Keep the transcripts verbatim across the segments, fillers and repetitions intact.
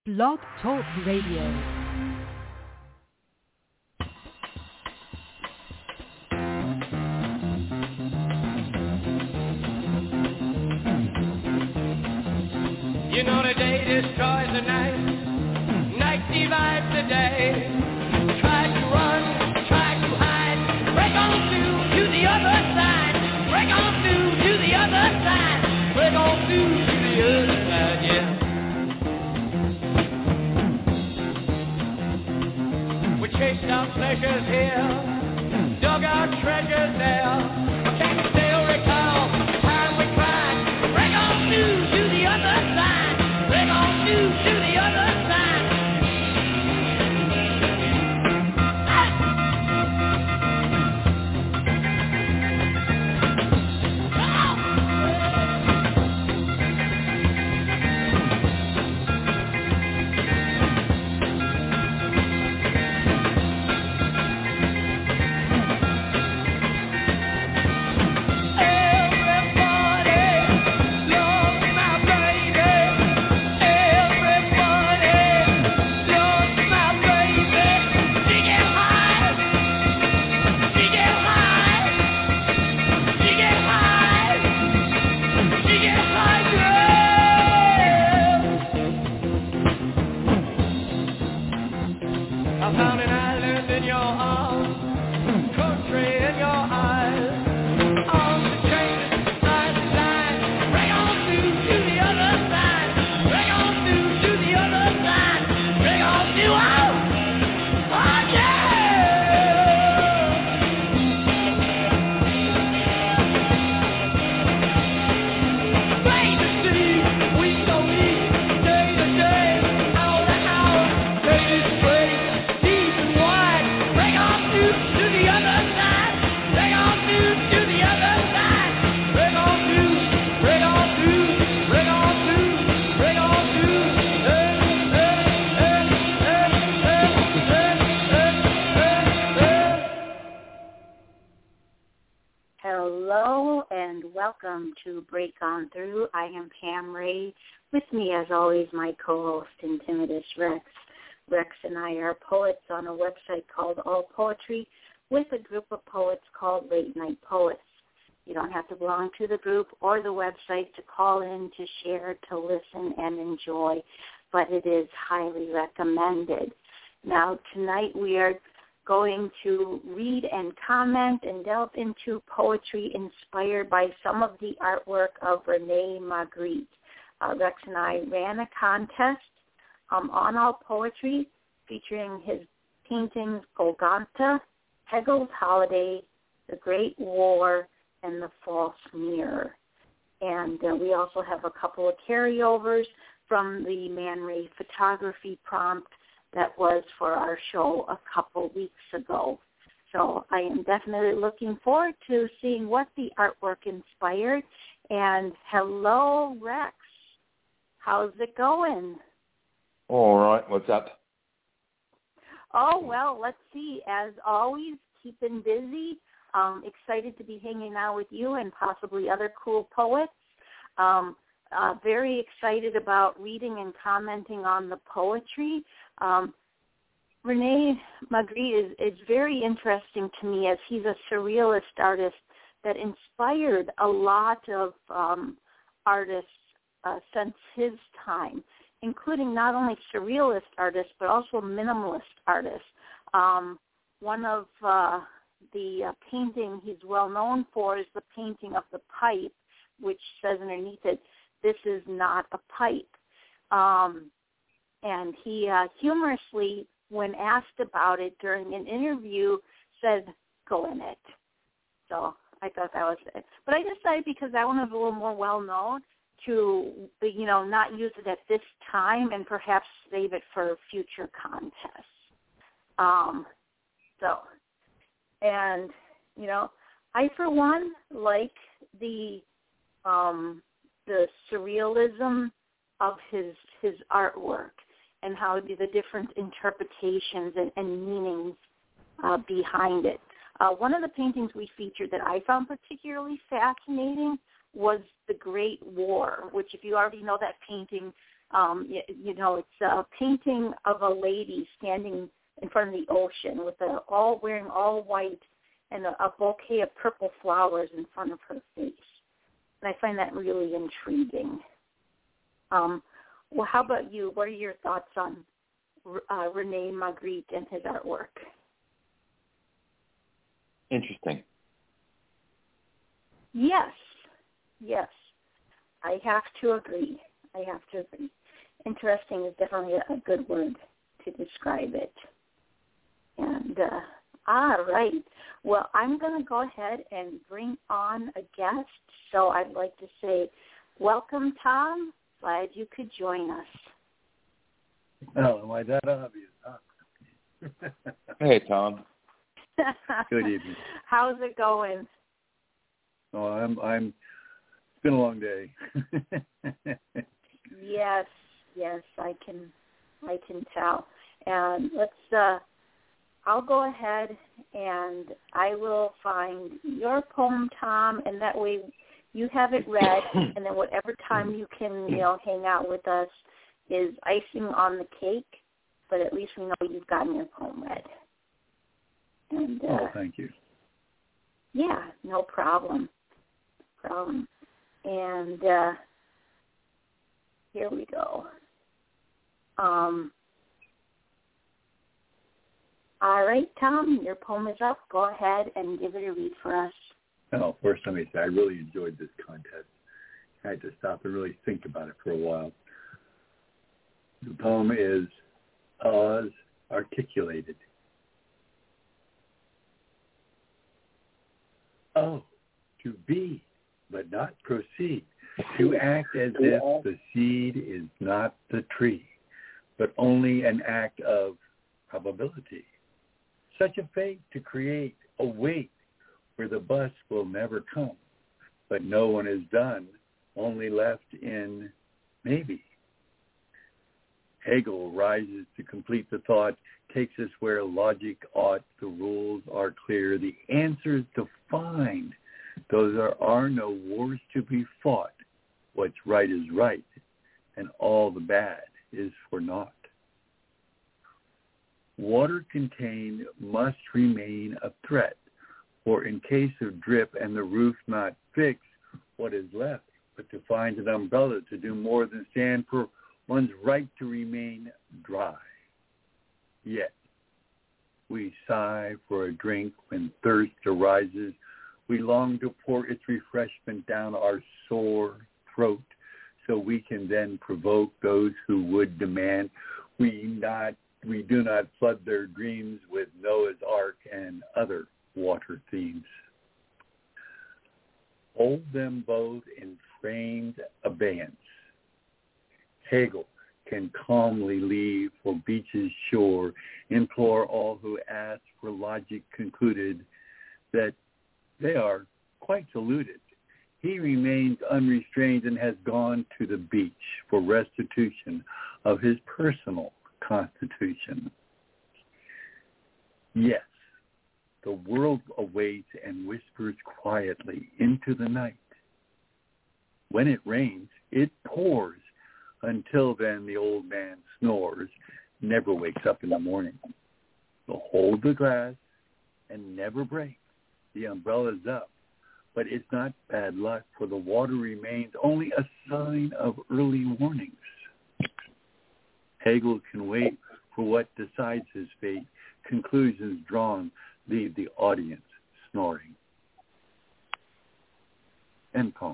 Blog Talk Radio. You know the day destroys the night, night divides the day. Try to run, try to hide, break on through to the other side. Break on through to the other side. Break on through to the other side, yeah. We chased our pleasures here, dug our treasures there. But can you still recall the time we cried? Break on through to the other side. Break on through to the other side. Welcome to Break On Through. I am Pam Ray. With me, as always, my co-host, Intimitus Rex. Rex and I are poets on a website called All Poetry with a group of poets called Late Night Poets. You don't have to belong to the group or the website to call in, to share, to listen, and enjoy, but it is highly recommended. Now, tonight we are going to read and comment and delve into poetry inspired by some of the artwork of Rene Magritte. Uh, Rex and I ran a contest um, on All Poetry featuring his paintings Golgotha, Hegel's Holiday, The Great War, and The False Mirror. And uh, we also have a couple of carryovers from the Man Ray photography prompt that was for our show a couple weeks ago. So I am definitely looking forward to seeing what the artwork inspired. And hello, Rex. How's it going? All right. What's up? Oh, well, let's see. As always, keeping busy. Um, excited to be hanging out with you and possibly other cool poets. Um, Uh, very excited about reading and commenting on the poetry. Um, Rene Magritte is, is very interesting to me, as he's a surrealist artist that inspired a lot of um, artists uh, since his time, including not only surrealist artists but also minimalist artists. Um, one of uh, the uh, painting he's well known for is the painting of the pipe, which says underneath it, "This is not a pipe." Um, and he uh, humorously, when asked about it during an interview, said, "Go in it." So I thought that was it. But I decided, because that one was a little more well-known, to, you know, not use it at this time and perhaps save it for future contests. Um, so, and, you know, I, for one, like the... Um, the surrealism of his his artwork and how the different interpretations and, and meanings uh, behind it. Uh, one of the paintings we featured that I found particularly fascinating was The Great War, which, if you already know that painting, Um, you, you know, it's a painting of a lady standing in front of the ocean with a, all wearing all white and a, a bouquet of purple flowers in front of her face. And I find that really intriguing. Um, well, how about you? What are your thoughts on uh, Rene Magritte and his artwork? Interesting. Yes, yes. I have to agree. I have to agree. Interesting is definitely a, a good word to describe it. And, uh, all right. Well, I'm going to go ahead and bring on a guest. So I'd like to say, welcome, Tom. Glad you could join us. Oh, am I that obvious, huh? Hey, Tom. Good evening. How's it going? Oh, I'm, I'm, it's been a long day. Yes, yes, I can, I can tell. And let's, uh, I'll go ahead and I will find your poem, Tom, and that way you have it read, and then whatever time you can, you know, hang out with us is icing on the cake, but at least we know you've gotten your poem read. And, uh, oh, thank you. Yeah, no problem. Problem. And uh, here we go. Um, all right, Tom, your poem is up. Go ahead and give it a read for us. Oh, first let me say I really enjoyed this contest. I had to stop and really think about it for a while. The poem is Oz Articulated. Oh, to be, but not proceed, to act as if the seed is not the tree, but only an act of probability. Such a fate to create a wait where the bus will never come, but no one is done, only left in maybe. Hegel rises to complete the thought, takes us where logic ought, the rules are clear, the answers defined, though there are no wars to be fought. What's right is right, and all the bad is for naught. Water contained must remain a threat, for in case of drip and the roof not fixed, what is left but to find an umbrella to do more than stand for one's right to remain dry. Yet, we sigh for a drink when thirst arises. We long to pour its refreshment down our sore throat so we can then provoke those who would demand we not we do not flood their dreams with Noah's Ark and other water themes. Hold them both in framed abeyance. Hegel can calmly leave for beach's shore, implore all who ask for logic concluded that they are quite deluded. He remains unrestrained and has gone to the beach for restitution of his personal constitution. Yes, the world awaits and whispers quietly into the night. When it rains, it pours. Until then, the old man snores, never wakes up in the morning. So hold the glass and never break. The umbrella's up, but it's not bad luck, for the water remains only a sign of early warnings. Hegel can wait for what decides his fate. Conclusions drawn leave the audience snoring. End poem.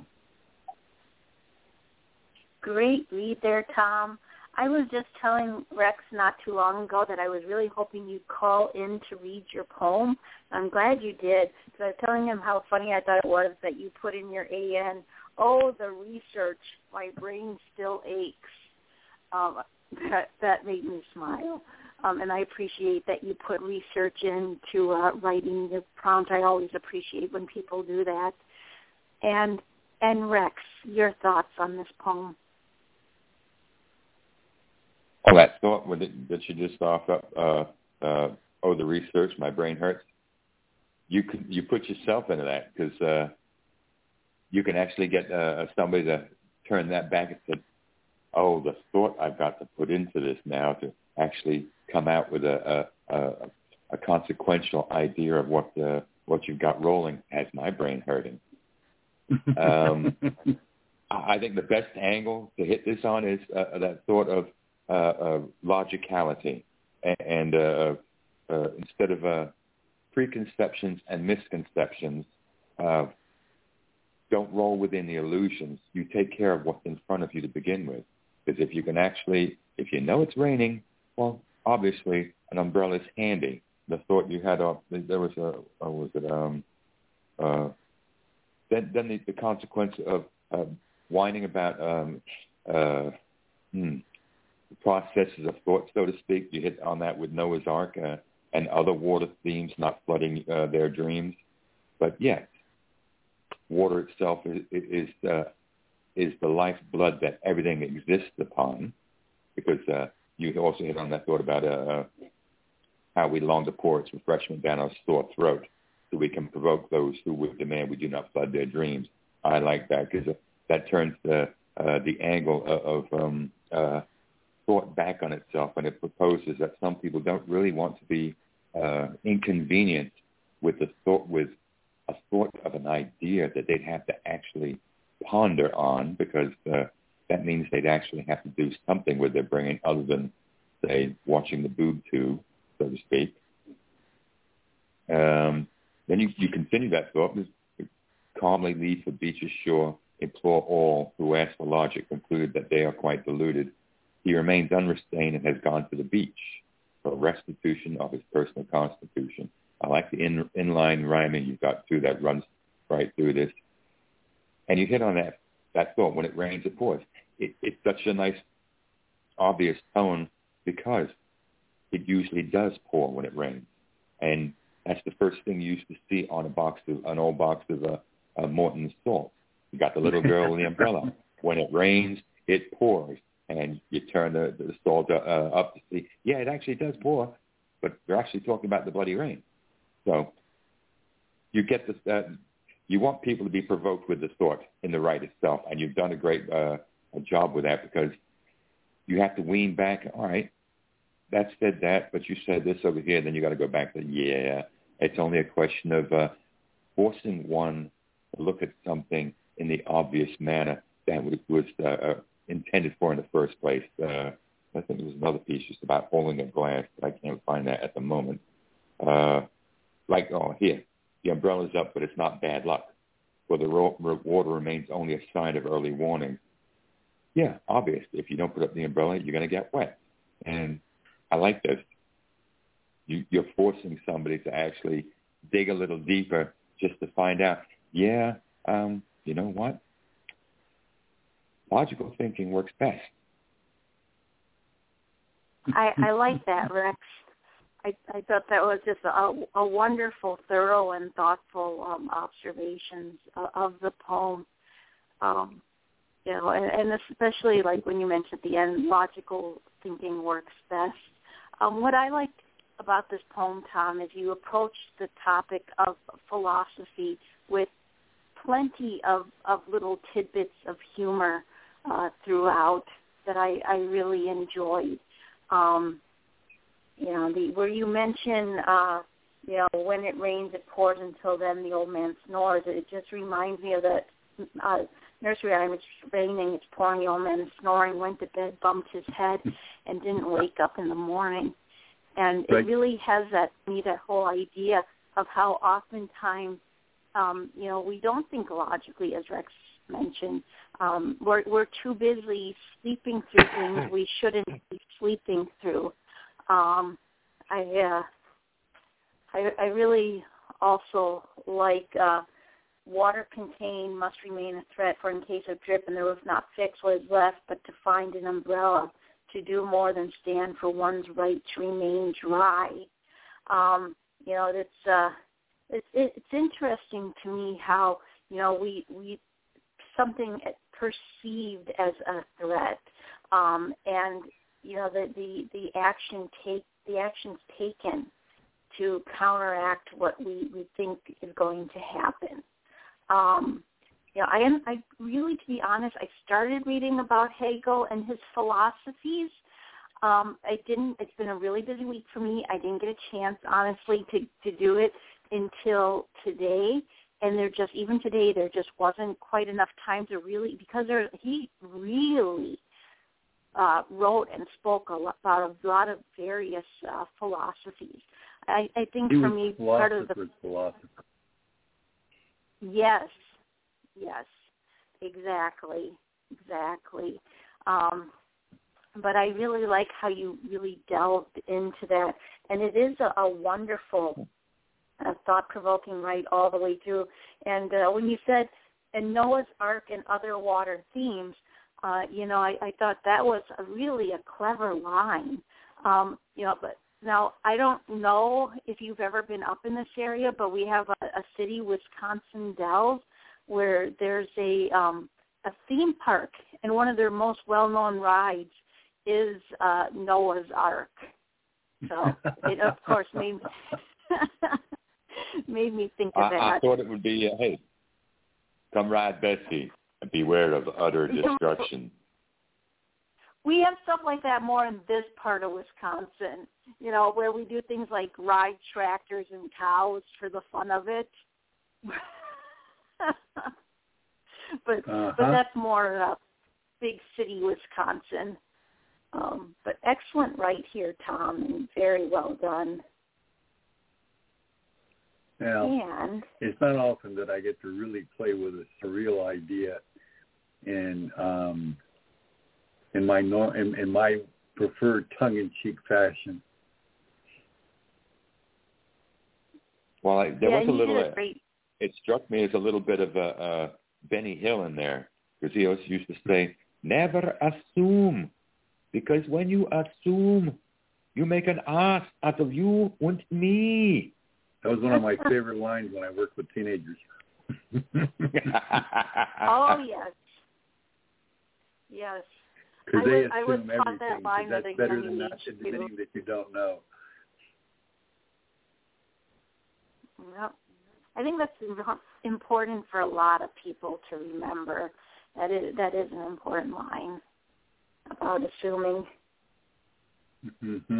Great read there, Tom. I was just telling Rex not too long ago that I was really hoping you'd call in to read your poem. I'm glad you did, because I was telling him how funny I thought it was that you put in your A N, oh, the research, my brain still aches. Um, that, that made me smile. Um, and I appreciate that you put research into uh, writing your prompts. I always appreciate when people do that. And, and Rex, your thoughts on this poem? Oh, that thought with it, that you just offered up, uh, uh, oh, the research, my brain hurts. You could you put yourself into that, because uh, you can actually get uh, somebody to turn that back and say, oh, the thought I've got to put into this now to actually come out with a a, a, a consequential idea of what the, what you've got rolling has my brain hurting. Um, I think the best angle to hit this on is uh, that thought of uh, uh, logicality, and, and uh, uh, instead of uh, preconceptions and misconceptions, uh, don't roll within the illusions. You take care of what's in front of you to begin with. Because if you can actually, if you know it's raining, well, obviously an umbrella is handy. The thought you had, uh, there was a, what was it, um, uh, then, then the, the consequence of uh, whining about um, uh, hmm, the processes of thought, so to speak. You hit on that with Noah's Ark uh, and other water themes not flooding uh, their dreams. But yes, water itself is is, uh, is the lifeblood that everything exists upon, because uh, you also hit on that thought about uh, how we long to pour its refreshment down our sore throat so we can provoke those who would demand we do not flood their dreams. I like that because that turns the, uh, the angle of, of um, uh, thought back on itself, and it proposes that some people don't really want to be uh, inconvenienced with the thought, with a thought of an idea that they'd have to actually ponder on, because uh, that means they'd actually have to do something with their brain other than, say, watching the boob tube, so to speak. Um, then you, you continue that thought, calmly leave the beach's shore, implore all who ask for logic, conclude that they are quite deluded. He remains unrestrained and has gone to the beach for restitution of his personal constitution. I like the in, inline rhyming you've got, too, that runs right through this. And you hit on that, that thought, when it rains, it pours. It, it's such a nice, obvious tone because it usually does pour when it rains. And that's the first thing you used to see on a box of, an old box of uh, uh, Morton's salt. You got the little girl with the umbrella. When it rains, it pours. And you turn the, the salt uh, up to see, yeah, it actually does pour, but they're actually talking about the bloody rain. So you get this, uh, you want people to be provoked with the thought in the right itself, and you've done a great uh, a job with that, because you have to wean back. All right, that said that, but you said this over here. Then you got to go back to, yeah, it's only a question of uh, forcing one to look at something in the obvious manner that was uh, intended for in the first place. Uh, I think there was another piece just about holding a glass, but I can't find that at the moment. Uh, like, oh, here, the umbrella's up, but it's not bad luck. For the ro- water remains only a sign of early warning. Yeah, obvious. If you don't put up the umbrella, you're going to get wet. And I like this. You, you're forcing somebody to actually dig a little deeper just to find out, yeah, um, you know what? Logical thinking works best. I, I like that, Rex. I, I thought that was just a, a wonderful, thorough, and thoughtful um, observations of, of the poem. Um, you know, and, and especially like when you mentioned at the end, logical thinking works best. Um, what I liked about this poem, Tom, is you approached the topic of philosophy with plenty of, of little tidbits of humor uh, throughout that I, I really enjoyed. Um, you know, the, where you mention, uh, you know, when it rains, it pours until then the old man snores. It just reminds me of that uh, nursery rhyme, it's raining, it's pouring, the old man is snoring, went to bed, bumped his head, and didn't wake up in the morning. And right. It really has that, to me, that whole idea of how oftentimes, um, you know, we don't think logically, as Rex mentioned. Um, we're, we're too busy sleeping through things we shouldn't be sleeping through. Um, I, uh, I I really also like uh, water contained must remain a threat, for in case of drip and the roof not fixed, what is left but to find an umbrella, to do more than stand for one's right to remain dry. Um, you know, it's uh, it's it's interesting to me how, you know, we we something perceived as a threat, um, and you know the, the, the action take the actions taken to counteract what we, we think is going to happen. Um, you know, I am, I really, to be honest, I started reading about Hegel and his philosophies. Um, I didn't, it's been a really busy week for me. I didn't get a chance, honestly, to, to do it until today. And there just, even today, there just wasn't quite enough time to really, because there, he really uh, wrote and spoke a lot, about a lot of various uh, philosophies. I, I think he for was me, part of the philosopher. Yes, yes, exactly, exactly. Um, but I really like how you really delved into that, and it is a, a wonderful, uh, thought-provoking write all the way through. And uh, when you said, and Noah's Ark and other water themes, uh, you know, I, I thought that was a really a clever line. Um, you know, but now I don't know if you've ever been up in this area, but we have a, a city, Wisconsin Dells, where there's a um, a theme park, and one of their most well-known rides is uh, Noah's Ark. So it, of course, made made me think of I, that. I thought it would be, uh, hey, come ride Bessie and beware of utter destruction. We have stuff like that more in this part of Wisconsin, you know, where we do things like ride tractors and cows for the fun of it. but uh-huh. but that's more uh, big city Wisconsin. Um, but excellent right here, Tom, and very well done. Now, and it's not often that I get to really play with a surreal idea in um, in my nor- in, in my preferred tongue-in-cheek fashion. Well, I, there yeah, was a little. A great... It struck me as a little bit of a, a Benny Hill in there, because he always used to say, "Never assume, because when you assume, you make an ass out of you and me." That was one of my favorite lines when I worked with teenagers. Oh yes, yes. Because they I was, assume I was everything. that line That's at better a than young not age, admitting too. that you don't know. Yep. I think that's important for a lot of people to remember. That is that is an important line about assuming. Mm-hmm.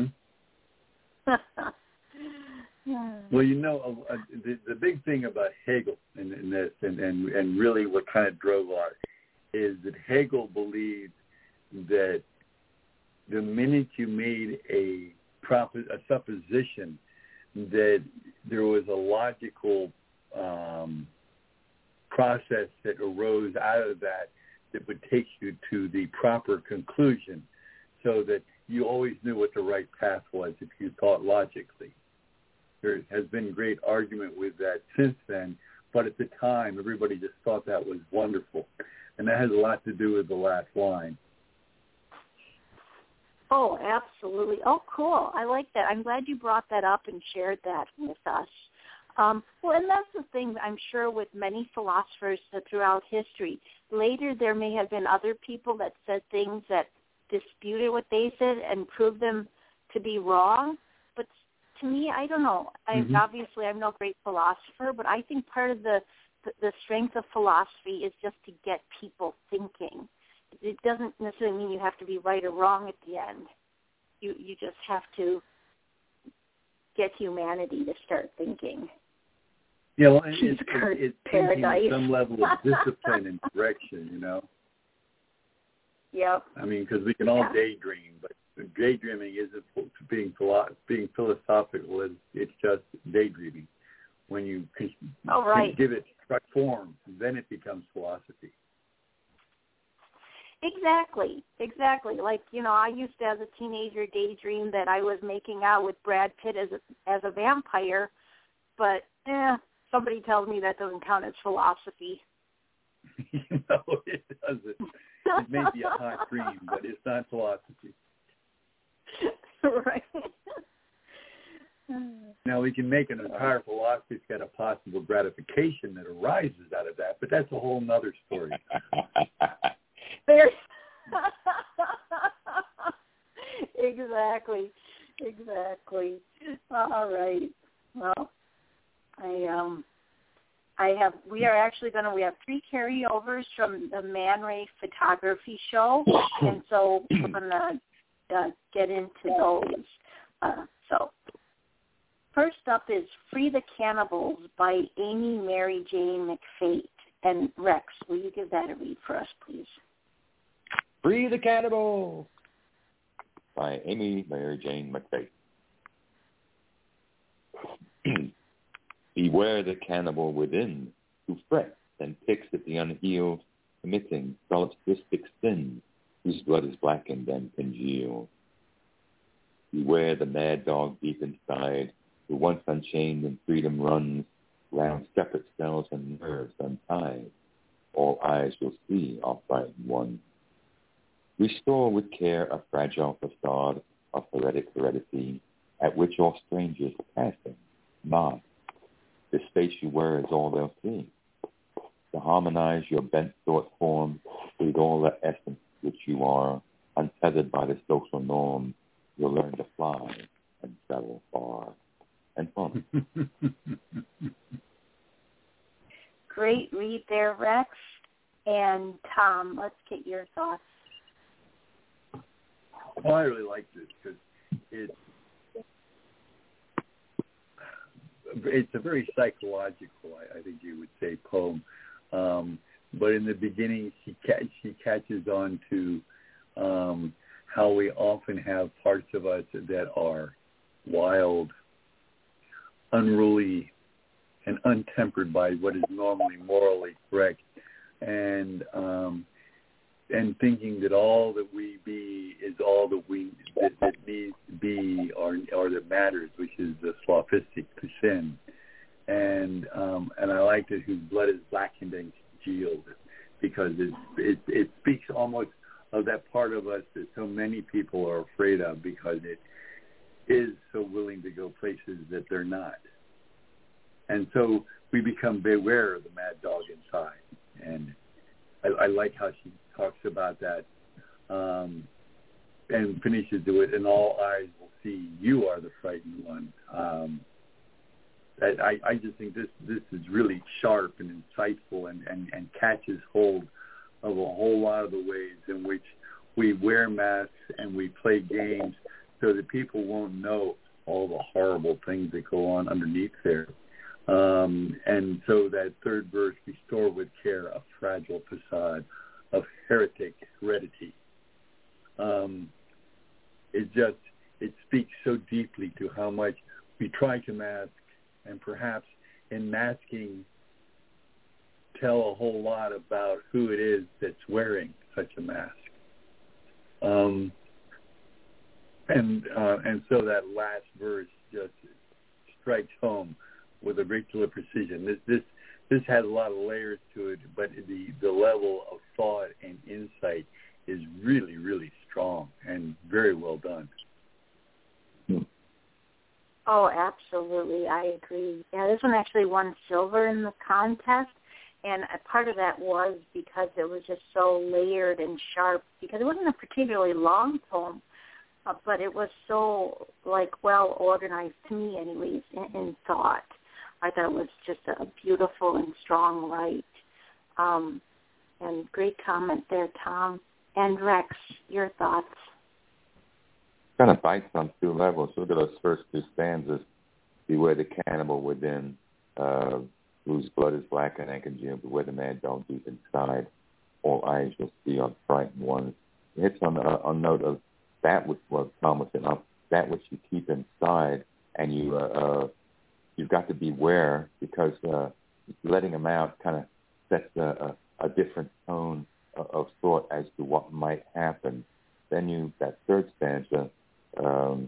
Well, you know, uh, the, the big thing about Hegel in, in this, and, and, and really what kind of drove art, is that Hegel believed that the minute you made a, prop, a supposition that there was a logical um, process that arose out of that that would take you to the proper conclusion, so that you always knew what the right path was if you thought logically. There has been great argument with that since then, but at the time, everybody just thought that was wonderful. And that has a lot to do with the last line. Oh, absolutely. Oh, cool. I like that. I'm glad you brought that up and shared that with us. Um, well, and that's the thing, I'm sure, with many philosophers throughout history. Later, there may have been other people that said things that disputed what they said and proved them to be wrong. But to me, I don't know. I Mm-hmm. Obviously, I'm no great philosopher, but I think part of the, the, the strength of philosophy is just to get people thinking. It doesn't necessarily mean you have to be right or wrong at the end. You you just have to get humanity to start thinking. Yeah, well, it's, it's, it's thinking with some level of discipline and direction, you know? Yep. I mean, because we can all Yeah. daydream, but daydreaming isn't being philo- being philosophical. It's, it's just daydreaming. When you can, oh, right. can give it form, then it becomes philosophy. Exactly, exactly. Like, you know, I used to, as a teenager, daydream that I was making out with Brad Pitt as a, as a vampire, but eh, somebody tells me that doesn't count as philosophy. No, it doesn't. It may be a hot dream, but it's not philosophy. Right. Now, we can make an entire philosophy that's got a possible gratification that arises out of that, but that's a whole other story. There. Exactly. Exactly. All right. Well, I um, I have. We are actually going to. We have three carryovers from the Man Ray Photography Show, and so we're going to uh, get into those. Uh, so, first up is "Free the Cannibals" by Amy Mary Jane McFate. And Rex, will you give that a read for us, please? "Free the Cannibals" by Amy Mary Jane McFate. Beware the cannibal within, who frets and picks at the unhealed, committing solipsistic sins, whose blood is blackened and congealed. Beware the mad dog deep inside, who once unchained in freedom runs, round separate cells and nerves untied. All eyes will see our frightened one. Restore with care a fragile facade of heretic heredity, at which all strangers passing nod. The space you wear is all they'll see. To harmonize your bent thought form with all the essence which you are, untethered by the social norm, you'll learn to fly and travel far. And fun. Great read there, Rex. And Tom, let's get your thoughts. Well, I really like this because it's it's a very psychological, I, I think you would say, poem. Um, but in the beginning, she ca- she catches on to um, how we often have parts of us that are wild, unruly, and untempered by what is normally morally correct, and um, and thinking that all that we be is all that we that, that needs to be or or that matters, which is the sophistic sin. And um, and I liked it, whose blood is blackened and congealed, because it, it it speaks almost of that part of us that so many people are afraid of, because it is so willing to go places that they're not. And so we become beware of the mad dog inside. And I, I like how she talks about that um, and finishes to it, and all eyes will see you are the frightened one. Um, I, I just think this, this is really sharp and insightful and, and, and catches hold of a whole lot of the ways in which we wear masks and we play games so that people won't know all the horrible things that go on underneath there. Um, and so that third verse, restore with care a fragile facade of heretic heredity. Um, it just, it speaks so deeply to how much we try to mask, and perhaps in masking tell a whole lot about who it is that's wearing such a mask. Um, and uh, and so that last verse just strikes home with a great deal of precision. This this this has a lot of layers to it, but the, the level of thought and insight is really, really strong and very well done. Oh, absolutely. I agree. Yeah, this one actually won silver in the contest, and a part of that was because it was just so layered and sharp, because it wasn't a particularly long poem, uh, but it was so, like, well organized to me anyways in, in thought. I thought it was just a beautiful and strong write. Um, and great comment there, Tom. And Rex, your thoughts? Kind of bites on two levels. Look at those first two stanzas. Beware the cannibal within, uh, whose blood is black and congealed. Beware the mad dog deep inside. All eyes will see on frightened ones. It hits on a on note of that which was Thomas and up that which you keep inside, and you uh, uh, you've got to beware, because uh, letting them out kind of sets a, a, a different tone of, of thought as to what might happen. Then you that third stanza. Um,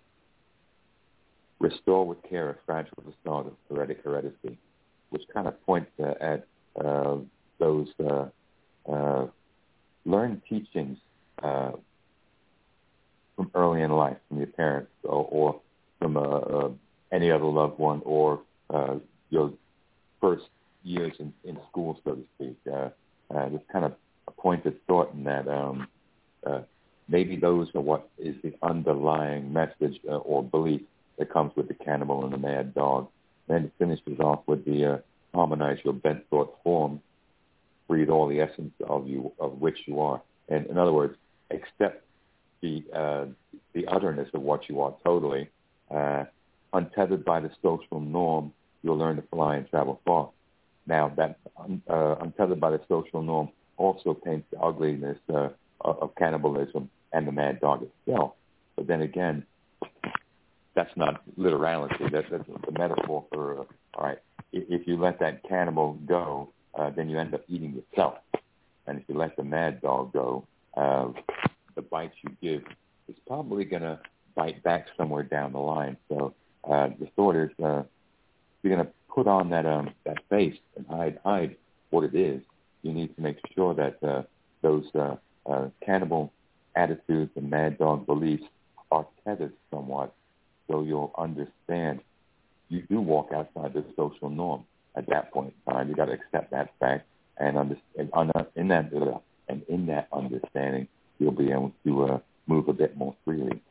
restore with care a fragile facade of heretic heredity, which kind of points uh, at uh, those uh, uh, learned teachings uh, from early in life, from your parents or, or from uh, uh, any other loved one, or uh, your first years in, in school, so to speak. Uh, uh, this kind of a pointed thought in that um, uh, maybe those are what is the underlying message uh, or belief that comes with the cannibal and the mad dog. Then it finishes off with the uh, harmonize your bent thought form, breathe all the essence of you, of which you are. And in other words, accept the uh, the otherness of what you are totally. Uh, untethered by the social norm, you'll learn to fly and travel far. Now, that uh, untethered by the social norm also paints the ugliness uh, of cannibalism and the mad dog itself. But then again, that's not literality. That, that's the metaphor for, uh, all right, if you let that cannibal go, uh, then you end up eating yourself. And if you let the mad dog go, uh, the bites you give is probably going to bite back somewhere down the line. So uh, the thought is, uh, you're going to put on that um, that face and hide hide what it is. You need to make sure that uh, those uh, uh, cannibal attitudes and mad dog beliefs are tethered somewhat, so you'll understand. You do walk outside the social norm at that point in time. You got to accept that fact, and, under, and under, in that uh, and in that understanding, you'll be able to uh, move a bit more freely.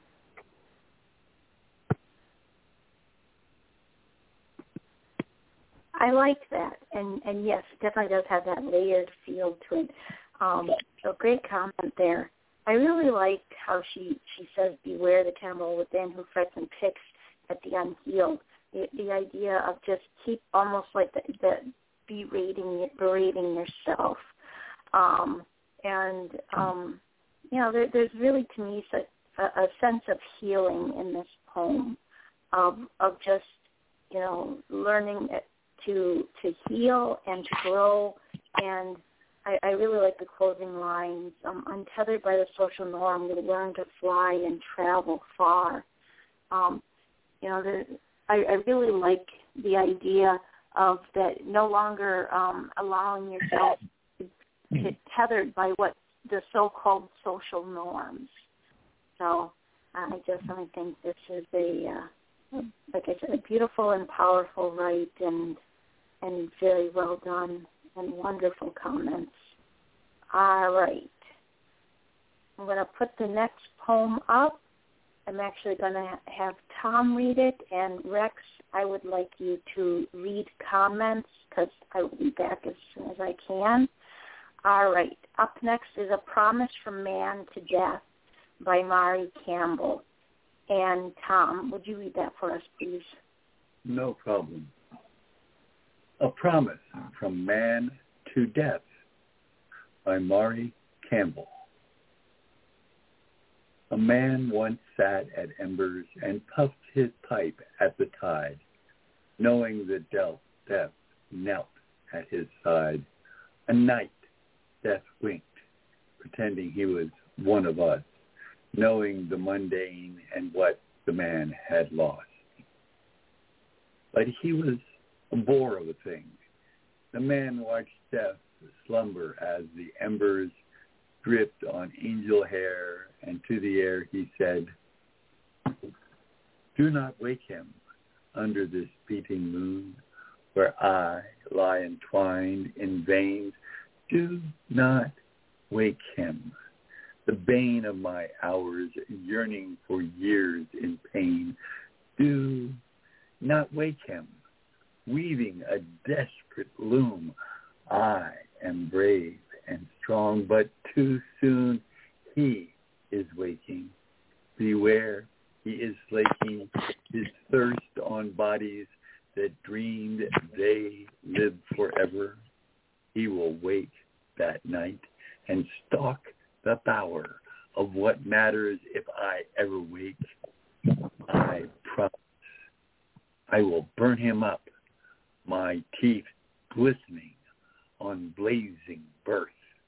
I like that, and and yes, it definitely does have that layered feel to it. Um, so great comment there. I really like how she, she says, beware the cannibal within who frets and picks at the unhealed. The, the idea of just keep almost like the, the berating, berating yourself. Um, and, um, you know, there, there's really, to me, a, a sense of healing in this poem, of, of just, you know, learning to to heal and to grow. And I, I really like the closing lines. Um, untethered by the social norm, we learn to fly and travel far. Um, you know, the, I, I really like the idea of that no longer um, allowing yourself to get tethered by what the so-called social norms. So I definitely think this is a, uh, like I said, a beautiful and powerful write, and and very well done and wonderful comments. All right. I'm going to put the next poem up. I'm actually going to have Tom read it, and Rex, I would like you to read comments because I will be back as soon as I can. All right. Up next is A Promise from Man to Death by Mari Campbell. And Tom, would you read that for us, please? No problem. A Promise from Man to Death by Mari Campbell. A man once sat at embers and puffed his pipe at the tide, knowing that death knelt at his side. A night, death winked, pretending he was one of us, knowing the mundane and what the man had lost. But he was a bore of a thing. The man watched death slumber as the embers dripped on angel hair, and to the air he said, do not wake him under this beating moon, where I lie entwined in veins. Do not wake him, the bane of my hours, yearning for years in pain. Do not wake him, weaving a desperate loom. I am brave and strong, but too soon he is waking. Beware, he is slaking his thirst on bodies that dreamed they lived forever. He will wake that night and stalk the bower of what matters if I ever wake. I promise I will burn him up, my teeth glistening on blazing birth.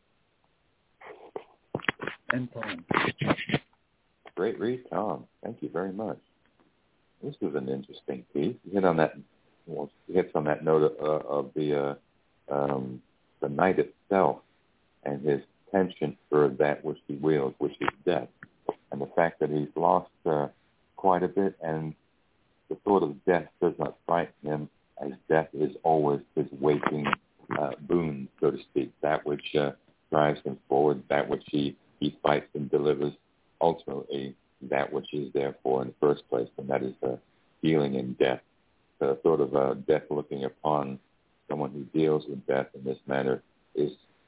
And poem. Great read, Tom. Thank you very much. This was an interesting piece. You hit on that. Well, you hits on that note of, uh, of the uh, um, the night itself and his penchant for that which he wields, which is death, and the fact that he's lost uh, quite a bit, and the thought of death does not frighten him, as death is always his waking uh, boon, so to speak, that which uh, drives him forward, that which he, he fights and delivers, ultimately that which is there for in the first place, and that is uh, healing in death. The thought of uh, death looking upon someone who deals with death in this manner is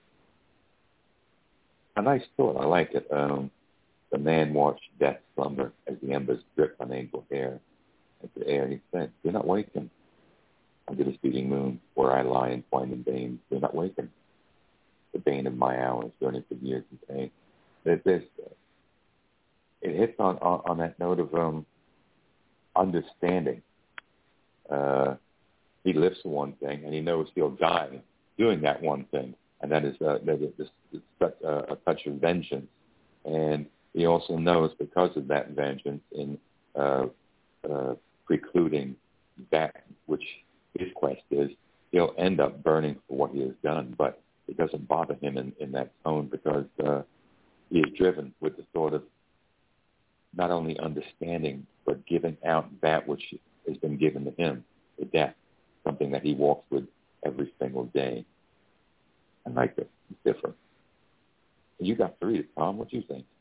a nice thought. I like it. Um, the man watched death slumber as the embers drip on angel hair into air. He said, "Do not waken under this beating moon, where I lie entwined in veins. Do not waken, the bane of my hours, burning for years in pain." There's this. It hits on, on, on that note of um, understanding. Uh, he lives for one thing, and he knows he'll die doing that one thing, and that is uh, that is such a, a touch of vengeance. And he also knows, because of that vengeance, in uh, uh, precluding that which his quest is, he'll end up burning for what he has done. But it doesn't bother him in, in that tone, because uh, he is driven with the thought of not only understanding, but giving out that which has been given to him, the death, something that he walks with every single day. I like it. It's different. You got to read it, Tom. What do you think?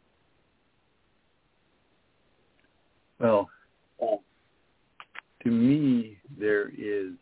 Well, to me, there is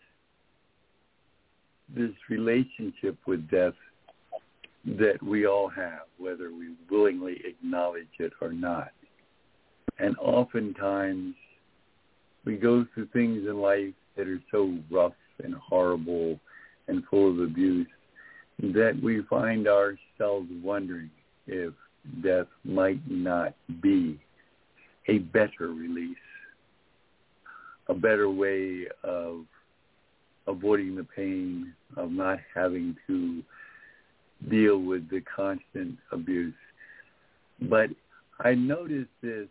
this relationship with death that we all have, whether we willingly acknowledge it or not. And oftentimes, we go through things in life that are so rough and horrible and full of abuse that we find ourselves wondering if death might not be a better release, a better way of avoiding the pain of not having to deal with the constant abuse. But I noticed this.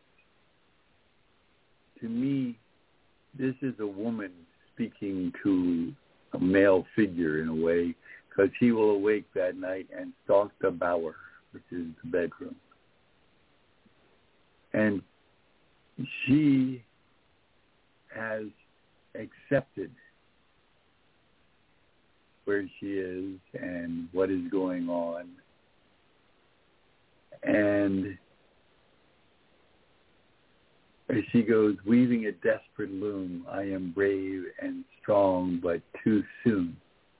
To me, this is a woman speaking to a male figure in a way, because he will awake that night and stalk the bower, which is the bedroom. And she has accepted where she is and what is going on. And as she goes, weaving a desperate loom, I am brave and strong, but too soon.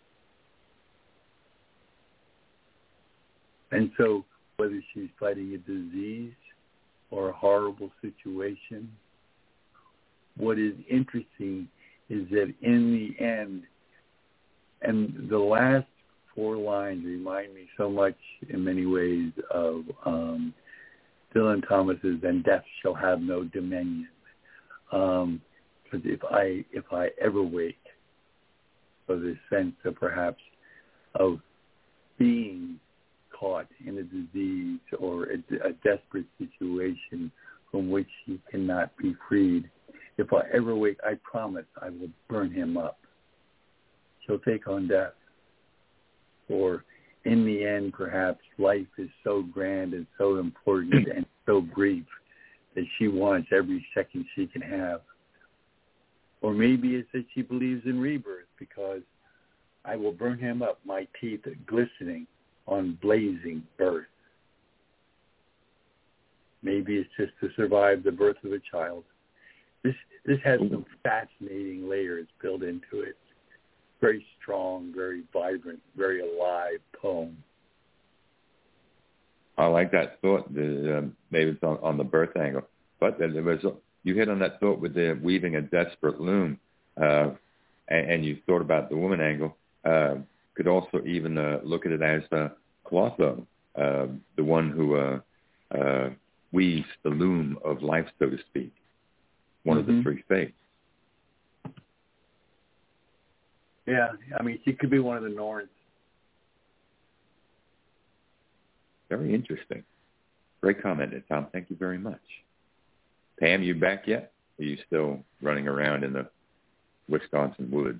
And so whether she's fighting a disease or a horrible situation, what is interesting is that in the end, and the last four lines remind me so much in many ways of um, Dylan Thomas's "And Death Shall Have No Dominion." Um, because if I if I ever wake, for this sense of perhaps of being caught in a disease or a, a desperate situation from which he cannot be freed, if I ever wake, I promise I will burn him up. She'll take on death. Or in the end, perhaps life is so grand and so important and so brief that she wants every second she can have. Or maybe it's that she believes in rebirth, because I will burn him up, my teeth glistening on blazing birth. Maybe it's just to survive the birth of a child. This this has some fascinating layers built into it. Very strong, very vibrant, very alive poem. I like that thought. The, um, maybe it's on, on the birth angle, but there was you hit on that thought with the weaving a desperate loom, uh, and, and you thought about the woman angle. Uh, could also even uh, look at it as uh, Clotho, uh, the one who uh, uh, weaves the loom of life, so to speak. One mm-hmm. of the three fates. Yeah, I mean, she could be one of the Norns. Very interesting. Great comment, Tom. Thank you very much. Pam, you back yet? Or are you still running around in the Wisconsin woods?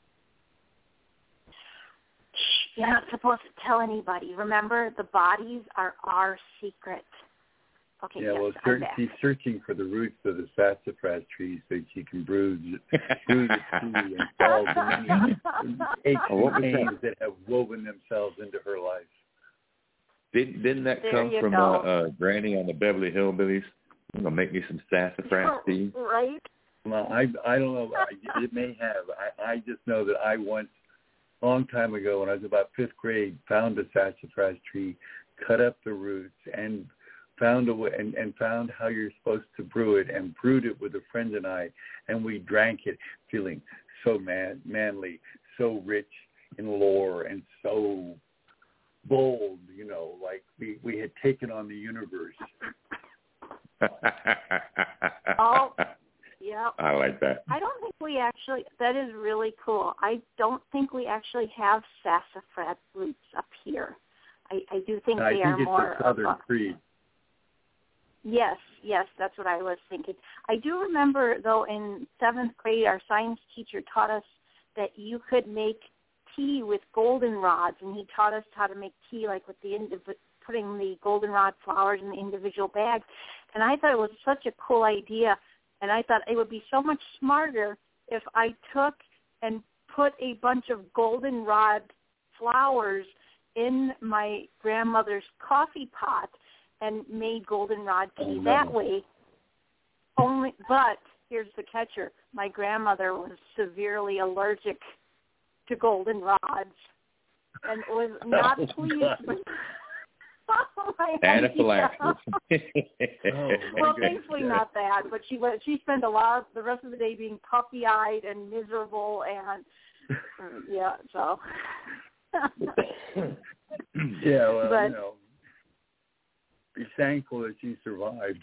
You're not supposed to tell anybody. Remember, the bodies are our secret. Okay, yeah, yes, well, search, she's searching for the roots of the sassafras tree so she can bruise, bruise the tree and solve the many aches oh, and pains that? that have woven themselves into her life. Didn't, didn't that there come from uh, uh, Granny on the Beverly Hillbillies? I'm going to make me some sassafras tea. Right. Well, I, I don't know. It may have. I, I just know that I once a long time ago when I was about fifth grade, found a sassafras tree, cut up the roots, and found a way, and, and found how you're supposed to brew it, and brewed it with a friend and I, and we drank it, feeling so man, manly, so rich in lore, and so bold, you know, like we, we had taken on the universe. Oh, yeah. I like that. I don't think we actually, that is really cool. I don't think we actually have sassafras roots up here. I, I do think I they think are it's more a southern of a, creed. Yes, yes, that's what I was thinking. I do remember, though, in seventh grade, our science teacher taught us that you could make tea with goldenrods, and he taught us how to make tea, like with the indiv- putting the goldenrod flowers in the individual bags. And I thought it was such a cool idea, and I thought it would be so much smarter if I took and put a bunch of goldenrod flowers in my grandmother's coffee pot and made goldenrod tea oh, no. that way. Only, but here's the catcher: my grandmother was severely allergic to goldenrods and was not oh, pleased God. with my Anaphylaxis. oh, well, goodness. thankfully not that, but she was. She spent a lot of the rest of the day being puffy-eyed and miserable, and yeah, so. yeah, well, but, you know, be thankful that she survived.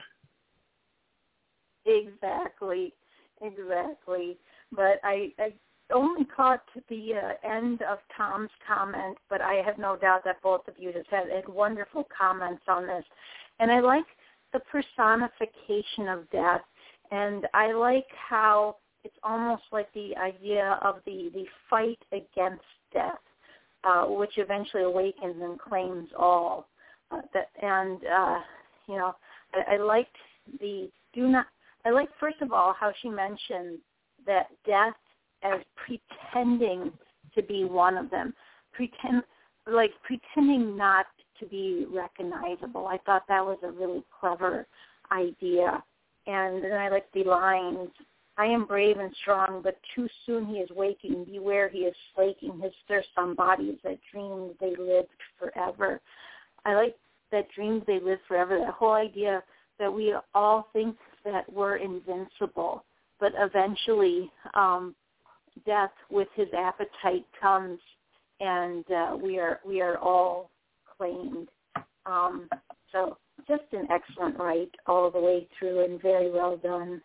Exactly, exactly. But I, I only caught the uh, end of Tom's comment, but I have no doubt that both of you have had, had wonderful comments on this. And I like the personification of death, and I like how it's almost like the idea of the, the fight against death, uh, which eventually awakens and claims all. Uh, that, and, uh, you know, I, I liked the do not, I like, first of all, how she mentioned that death as pretending to be one of them, pretend, like pretending not to be recognizable. I thought that was a really clever idea. And then I like the lines, I am brave and strong, but too soon he is waking. Beware, he is slaking his thirst on bodies that dreamed they lived forever. I like that dreams they live forever, that whole idea that we all think that we're invincible, but eventually um, death with his appetite comes, and uh, we are we are all claimed. Um, so just an excellent write all the way through, and very well done.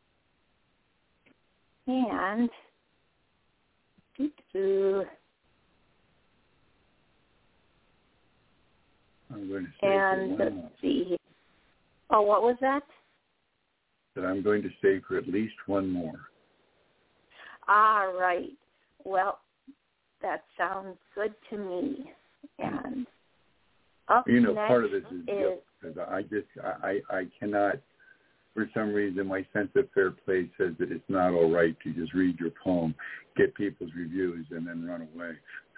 And doo-doo. I'm going to say and let's see. Oh, what was that? That I'm going to stay for at least one more. All right. Well, that sounds good to me. And up you know, next part of this is, is because I just I, I cannot, for some reason, my sense of fair play says that it's not all right to just read your poem, get people's reviews, and then run away.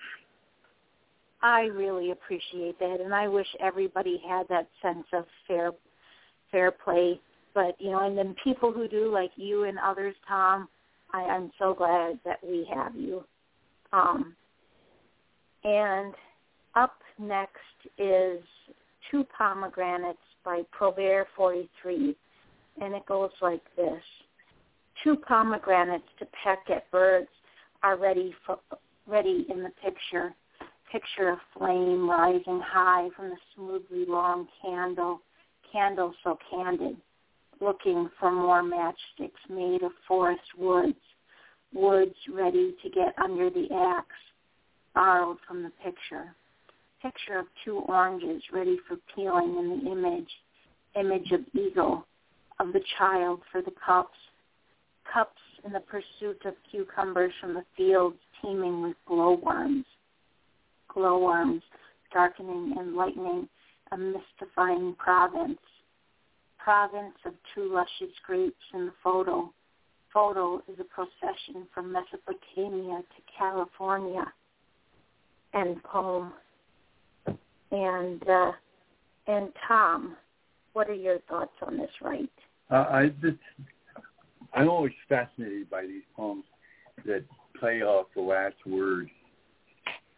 I really appreciate that, and I wish everybody had that sense of fair fair play. But, you know, and then people who do, like you and others, Tom, I, I'm so glad that we have you. Um, and up next is Two Pomegranates by Provert forty-three, and it goes like this. Two pomegranates to peck at birds are ready for, ready in the picture. Picture of flame rising high from the smoothly long candle, candle so candid, looking for more matchsticks made of forest woods, woods ready to get under the axe, borrowed from the picture. Picture of two oranges ready for peeling in the image, image of eagle, of the child for the cups, cups in the pursuit of cucumbers from the fields teeming with glowworms. Glowworms, darkening and lightening a mystifying province. Province of two luscious grapes in the photo. Photo is a procession from Mesopotamia to California. End poem. And uh, and Tom, what are your thoughts on this right? Uh, I just, I'm always fascinated by these poems that play off the last word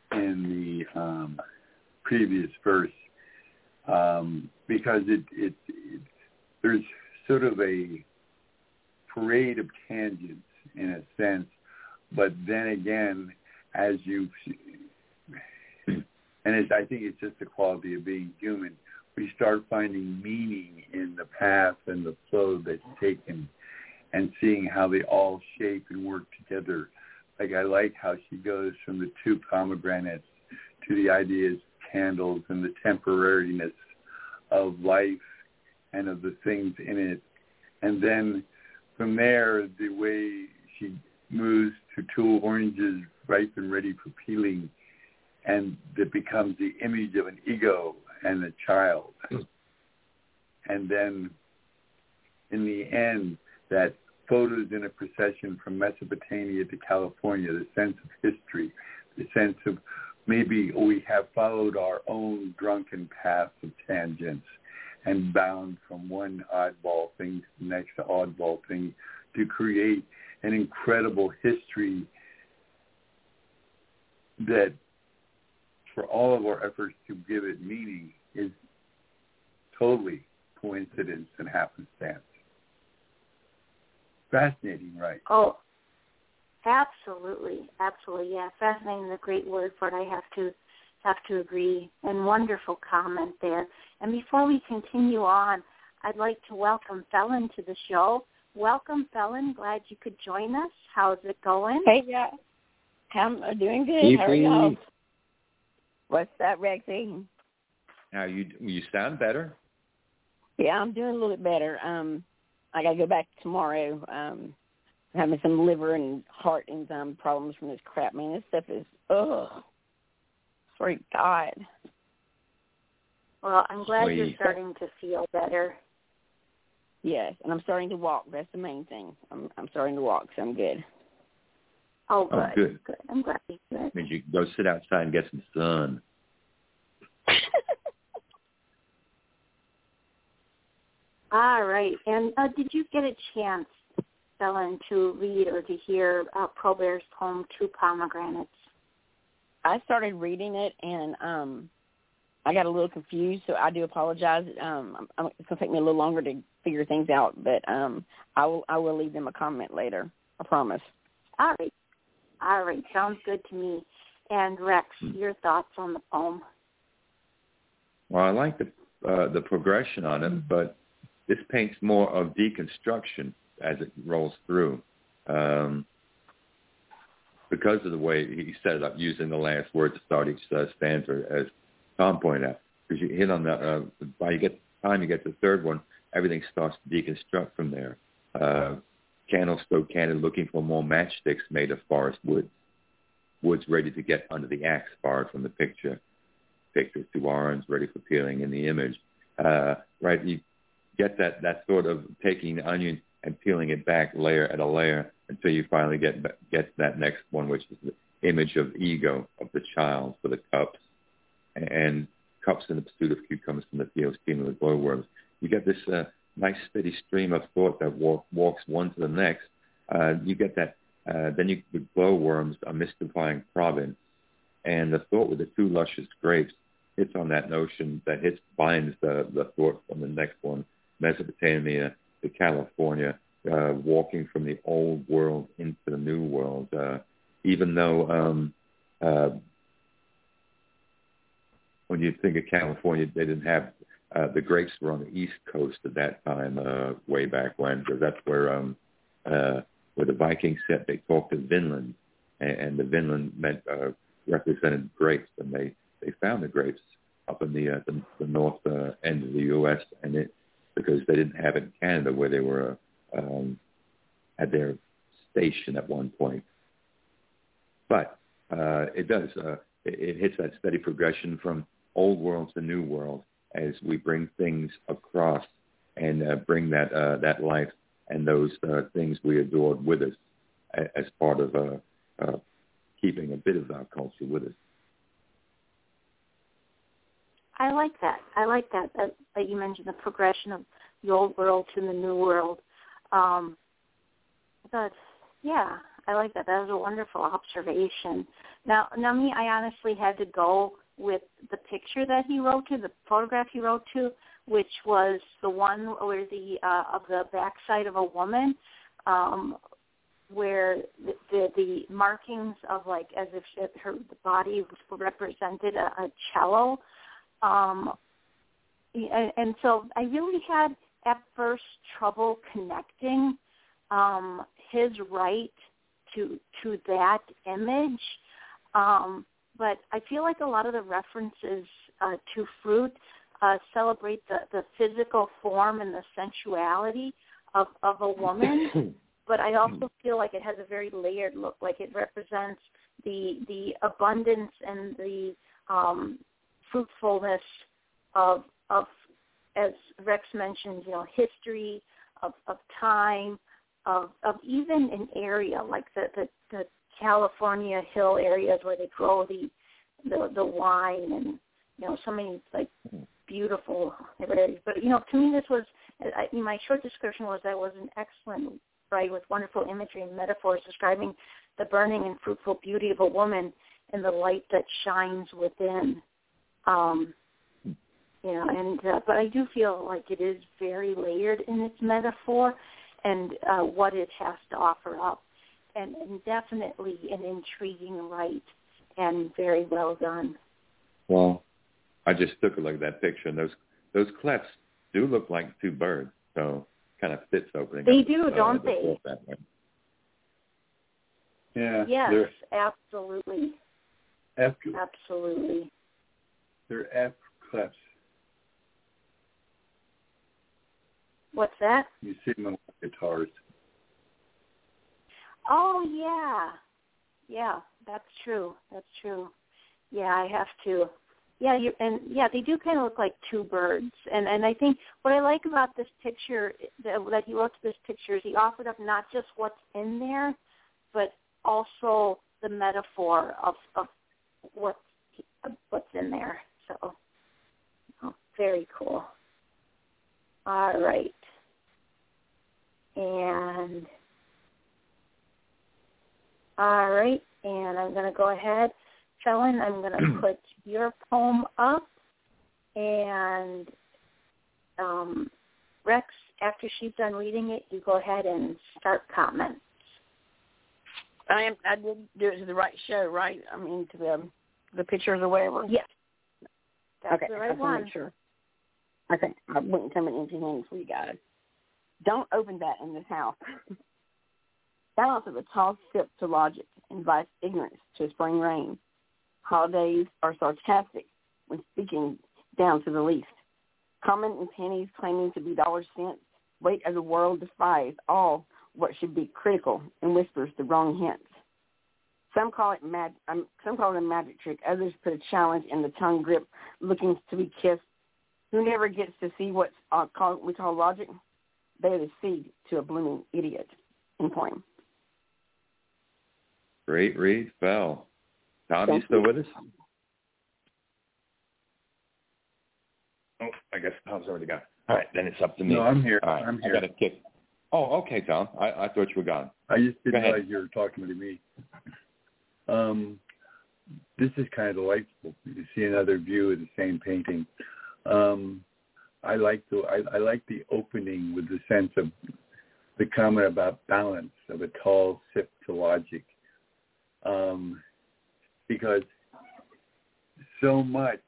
in the um, previous verse, um, because it, it, it there's sort of a parade of tangents in a sense, but then again, as you, and it's, I think it's just the quality of being human, we start finding meaning in the path and the flow that's taken and seeing how they all shape and work together. Like I like how she goes from the two pomegranates to the ideas of candles and the temporariness of life and of the things in it. And then from there, the way she moves to two oranges ripe and ready for peeling, and that becomes the image of an ego and a child. And then in the end, that photos in a procession from Mesopotamia to California, the sense of history, the sense of maybe we have followed our own drunken path of tangents and bound from one oddball thing to the next oddball thing to create an incredible history that, for all of our efforts to give it meaning, is totally coincidence and happenstance. Fascinating, right? Oh, absolutely, absolutely, yeah. Fascinating is a great word for it. I have to have to agree. And wonderful comment there. And before we continue on, I'd like to welcome Felon to the show. Welcome, Felon. Glad you could join us. How's it going? Hey, yeah. I'm doing good. Hey, How are y'all? What's up, Rexy? Now you you sound better. Yeah, I'm doing a little bit better. Um, I got to go back tomorrow. Um, I'm having some liver and heart enzyme problems from this crap. Man, this stuff is, ugh. Swear to God. Well, I'm glad Sweet. you're starting to feel better. Yes, and I'm starting to walk. That's the main thing. I'm I'm starting to walk, so I'm good. Oh, good. Oh, good. Good. I'm glad you're good. Means you can go sit outside and get some sun. All right. And uh, did you get a chance, Felon, to read or to hear uh, Probert's poem, Two Pomegranates? I started reading it, and um, I got a little confused, so I do apologize. Um, I'm, it's going to take me a little longer to figure things out, but um, I will I will leave them a comment later. I promise. All right. All right. Sounds good to me. And, Rex, your thoughts on the poem? Well, I like the uh, the progression on it, but this paints more of deconstruction as it rolls through, um, because of the way he set it up, using the last word to start each uh, stanza, as Tom pointed out. Because you hit on the uh, by you get time you get to the third one, everything starts to deconstruct from there. Uh, Candle still candid, looking for more matchsticks made of forest wood. Woods ready to get under the axe, borrowed from the picture. Picture two orange ready for peeling in the image. Uh, right, you get that, that sort of taking the onion and peeling it back layer at a layer until you finally get get that next one, which is the image of ego of the child for the cups, and, and cups in the pursuit of cucumbers from the field, steaming with glowworms. You get this uh, nice steady stream of thought that walk, walks one to the next. Uh, you get that. Uh, then you, the glowworms are mystifying province, and the thought with the two luscious grapes hits on that notion that hits binds the, the thought from the next one, Mesopotamia to California, uh, walking from the old world into the new world. Uh, even though um, uh, when you think of California, they didn't have uh, the grapes were on the East Coast at that time, uh, way back when, because that's where um, uh, where the Vikings set. They talked of Vinland, and, and the Vinland meant uh, represented grapes, and they, they found the grapes up in the uh, the, the north uh, end of the U S and it because they didn't have it in Canada, where they were uh, um, at their station at one point. But uh, it does uh, it, it hits that steady progression from old world to new world as we bring things across and uh, bring that uh, that life and those uh, things we adored with us as part of uh, uh, keeping a bit of our culture with us. I like that. I like that, that, that you mentioned the progression of the old world to the new world. Um, but, yeah, I like that. That was a wonderful observation. Now, now me, I honestly had to go with the picture that he wrote to, the photograph he wrote to, which was the one where the uh, of the backside of a woman, um, where the, the the markings of like as if she, her body represented a, a cello, um, and, and so I really had at first trouble connecting um, his right to to that image, um, but I feel like a lot of the references uh, to fruit uh, celebrate the, the physical form and the sensuality of, of a woman, but I also feel like it has a very layered look, like it represents the the abundance and the um, fruitfulness of of as Rex mentioned, you know, history of, of time. Of, of even an area like the, the, the California hill areas where they grow the, the the wine and, you know, so many, like, beautiful areas. But, you know, to me this was, I, my short description was that it was an excellent write with wonderful imagery and metaphors describing the burning and fruitful beauty of a woman and the light that shines within. Um, you know, and uh, but I do feel like it is very layered in its metaphor and uh, what it has to offer up, and, and definitely an intriguing write and very well done. Well, I just took a look at that picture, and those those clefts do look like two birds, so kind of fits opening. They up do, the, don't uh, they? That way. Yeah. Yes, they're absolutely. F, Absolutely. they're F clefts. What's that? You see them on guitars. Oh, yeah. Yeah, that's true. That's true. Yeah, I have to. Yeah, you, and yeah, they do kind of look like two birds. And and I think what I like about this picture, that, that he wrote to this picture, is he offered up not just what's in there, but also the metaphor of, of what's, what's in there. So, oh, very cool. All right. And, all right, and I'm going to go ahead. Felon, I'm going to put your poem up, and um, Rex, after she's done reading it, you go ahead and start comments. I am. I did do it to the right show, right? I mean, to the the pictures or whatever. Yes, that's okay, the right I one. Make sure. Okay, I wouldn't come in empty hands for you guys. Don't open that in this house. Balance of a tall sip to logic invites ignorance to a spring rain. Holidays are sarcastic when speaking down to the least. Common and pennies claiming to be dollar cents wait as the world defies all what should be critical and whispers the wrong hints. Some call it mag- um, some call it a magic trick. Others put a challenge in the tongue grip, looking to be kissed. Who never gets to see what uh, call, we call logic? They are the seed to a blooming idiot. In poem. Great read, Fel. Tom, Thank you still you. with us? Oh, I guess Tom's already gone. All right, then it's up to me. No, I'm here. All right, I'm here. I got a kick. Oh, okay, Tom. I, I thought you were gone. I just didn't Go ahead. realize you were talking to me. Um, this is kind of delightful to see another view of the same painting. Um, I like the I, I like the opening with the sense of the comment about balance of a tall sip to logic, um, because so much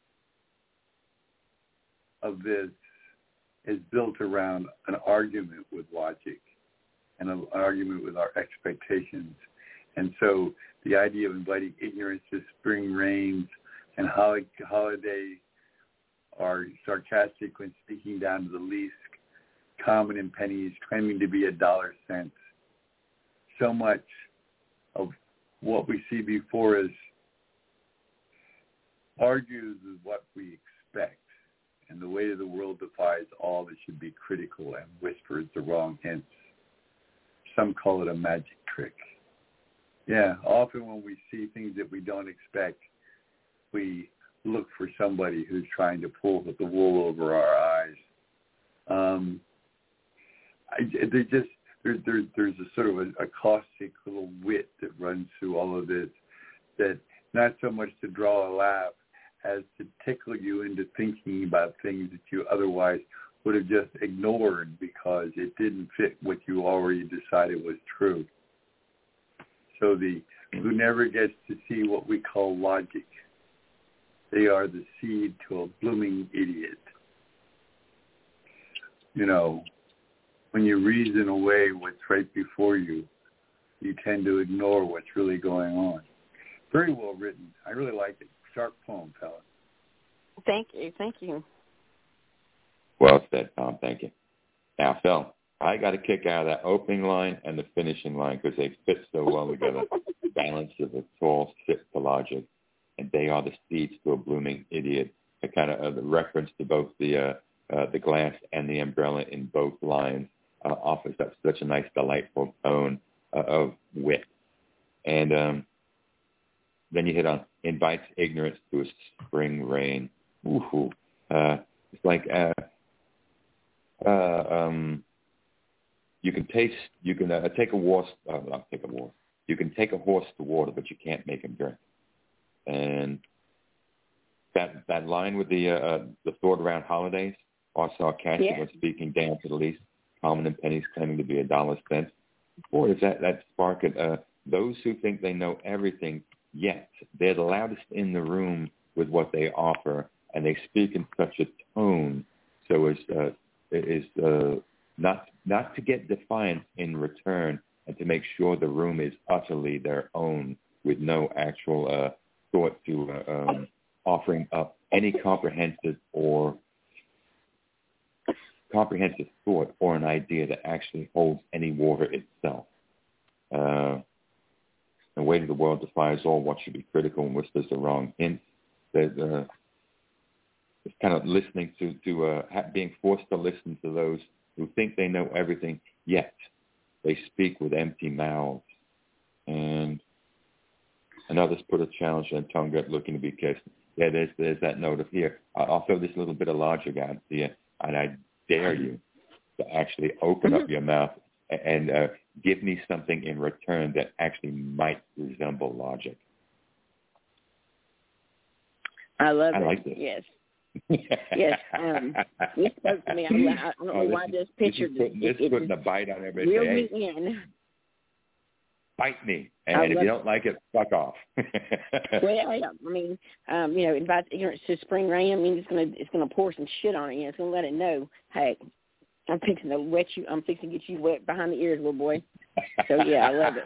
of this is built around an argument with logic and an argument with our expectations. And so the idea of inviting ignorance to spring rains and holiday, holiday are sarcastic when speaking down to the least, common in pennies, claiming to be a dollar cent. So much of what we see before us argues with what we expect, and the weight of the world defies all that should be critical and whispers the wrong hints. Some call it a magic trick. Yeah, often when we see things that we don't expect, we look for somebody who's trying to pull the wool over our eyes. Um, I, they just there, there, there's a sort of a, a caustic little wit that runs through all of this, that not so much to draw a laugh as to tickle you into thinking about things that you otherwise would have just ignored because it didn't fit what you already decided was true. So the who never gets to see what we call logic, they are the seed to a blooming idiot. You know, when you reason away what's right before you, you tend to ignore what's really going on. Very well written. I really like it. Sharp poem, fella. Thank you. Thank you. Well said, Tom. Thank you. Now, Phil, I got a kick out of that opening line and the finishing line because they fit so well together. The balance of the tall sip to logic, and they are the seeds to a blooming idiot. A kind of uh, the reference to both the uh, uh, the glass and the umbrella in both lines uh, offers up such a nice, delightful tone uh, of wit. And um, then you hit on invites ignorance to a spring rain. Ooh, uh, it's like uh, uh, um, you can taste, you can uh, take a horse, uh, not take a horse. You can take a horse to water, but you can't make him drink. And that that line with the uh, the thought around holidays, also Cassie yeah. was speaking down to the least, common and pennies claiming to be a dollar cent. Boy, does that, that spark it. Uh, those who think they know everything, yet they're the loudest in the room with what they offer, and they speak in such a tone so as uh, is uh, not not to get defiant in return, and to make sure the room is utterly their own with no actual uh, thought to uh, um, offering up any comprehensive or comprehensive thought or an idea that actually holds any water itself. Uh, the weight of the world defies all what should be critical and whispers the wrong hints. That uh, it's kind of listening to, to uh, being forced to listen to those who think they know everything, yet they speak with empty mouths. And and others put a challenge on tongue gut looking to be kissed. Yeah, there's there's that note of here. I'll throw this little bit of logic out here, and I dare you to actually open up your mouth and uh, give me something in return that actually might resemble logic. I love I it. like this. Yes. Yes. Um, you spoke to me. I, I don't know oh, why this, this picture. This is putting, this it, putting it a bite on everybody. reeled Hey, me in. bite me, and if you don't like it, fuck off. Well, yeah, I mean, um, you know, invites ignorance to spring rain. I mean, it's gonna it's gonna pour some shit on it. You know, it's gonna let it know, hey, I'm fixing to wet you. I'm fixing to get you wet behind the ears, little boy. So yeah, I love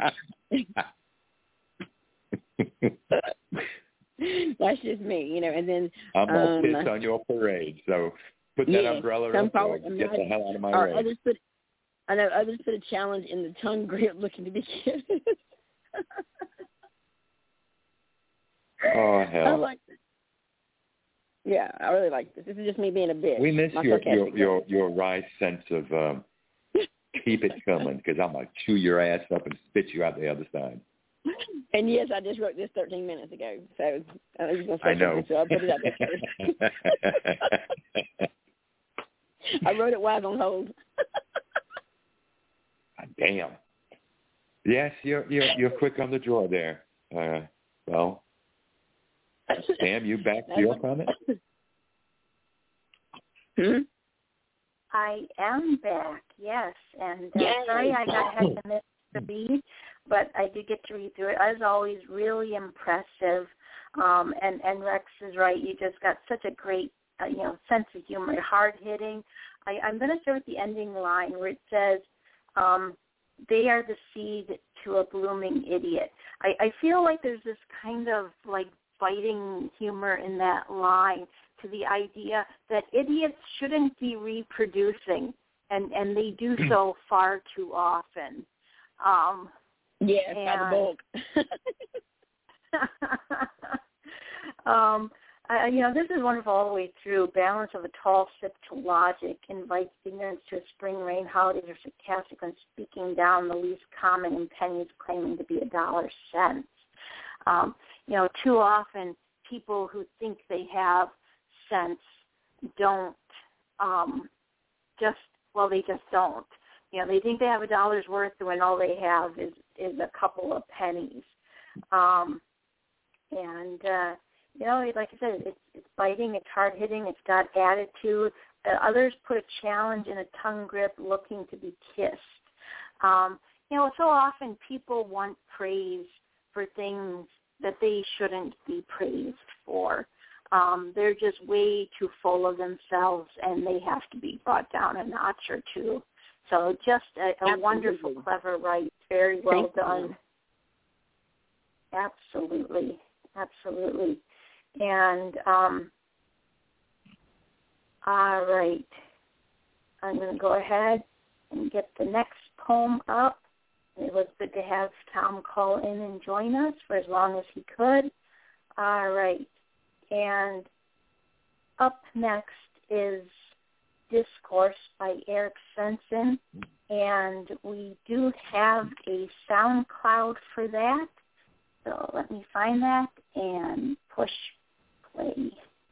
it. That's just me, you know. And then I'm gonna um, piss on your parade. So put that yeah, umbrella some up or get the hell out of my or way. others put, I know others put a challenge in the tongue grip, looking to be kissed. Oh hell! I like this. Yeah, I really like this. This is just me being a bitch. We miss My your your, sarcastic your your wry sense of um, keep it coming, because I'm gonna chew your ass up and spit you out the other side. And yes, I just wrote this thirteen minutes ago, so I was going to say I know. something, so I'll put it out there first. I wrote it while I was on hold. Damn. Yes, you're you're you're quick on the draw there. Uh, well, Sam, you back to your comment? Hmm? I am back, yes. And uh, Yay. sorry I got had to miss the read, but I did get to read through it. As always, really impressive. Um, and, and Rex is right. You just got such a great, uh, you know, sense of humor, hard hitting. I, I'm going to start with the ending line where it says, um, "They are the seed to a blooming idiot." I, I feel like there's this kind of like biting humor in that line, to the idea that idiots shouldn't be reproducing, and, and they do so far too often. Um, yes, by the bulk. um, uh, you know, this is wonderful all the way through. Balance of a tall sip to logic, invites ignorance to a spring rain, holidays are sarcastic when speaking down the least common, and pennies claiming to be a dollar cents. Um, you know, too often people who think they have sense don't um, just, well, they just don't. You know, they think they have a dollar's worth when all they have is, is a couple of pennies. Um, and, uh, you know, like I said, it's, it's biting, it's hard-hitting, it's got attitude. Uh, others put a challenge in a tongue grip looking to be kissed. Um, you know, so often people want praise for things that they shouldn't be praised for. Um, they're just way too full of themselves, and they have to be brought down a notch or two. So just a, a wonderful, clever write. Very well Thank done. You. Absolutely. Absolutely. And, um, all right. I'm going to go ahead and get the next poem up. It was good to have Tom call in and join us for as long as he could. All right. And up next is Discourse by Eric Svensson. And we do have a SoundCloud for that. So let me find that and push play.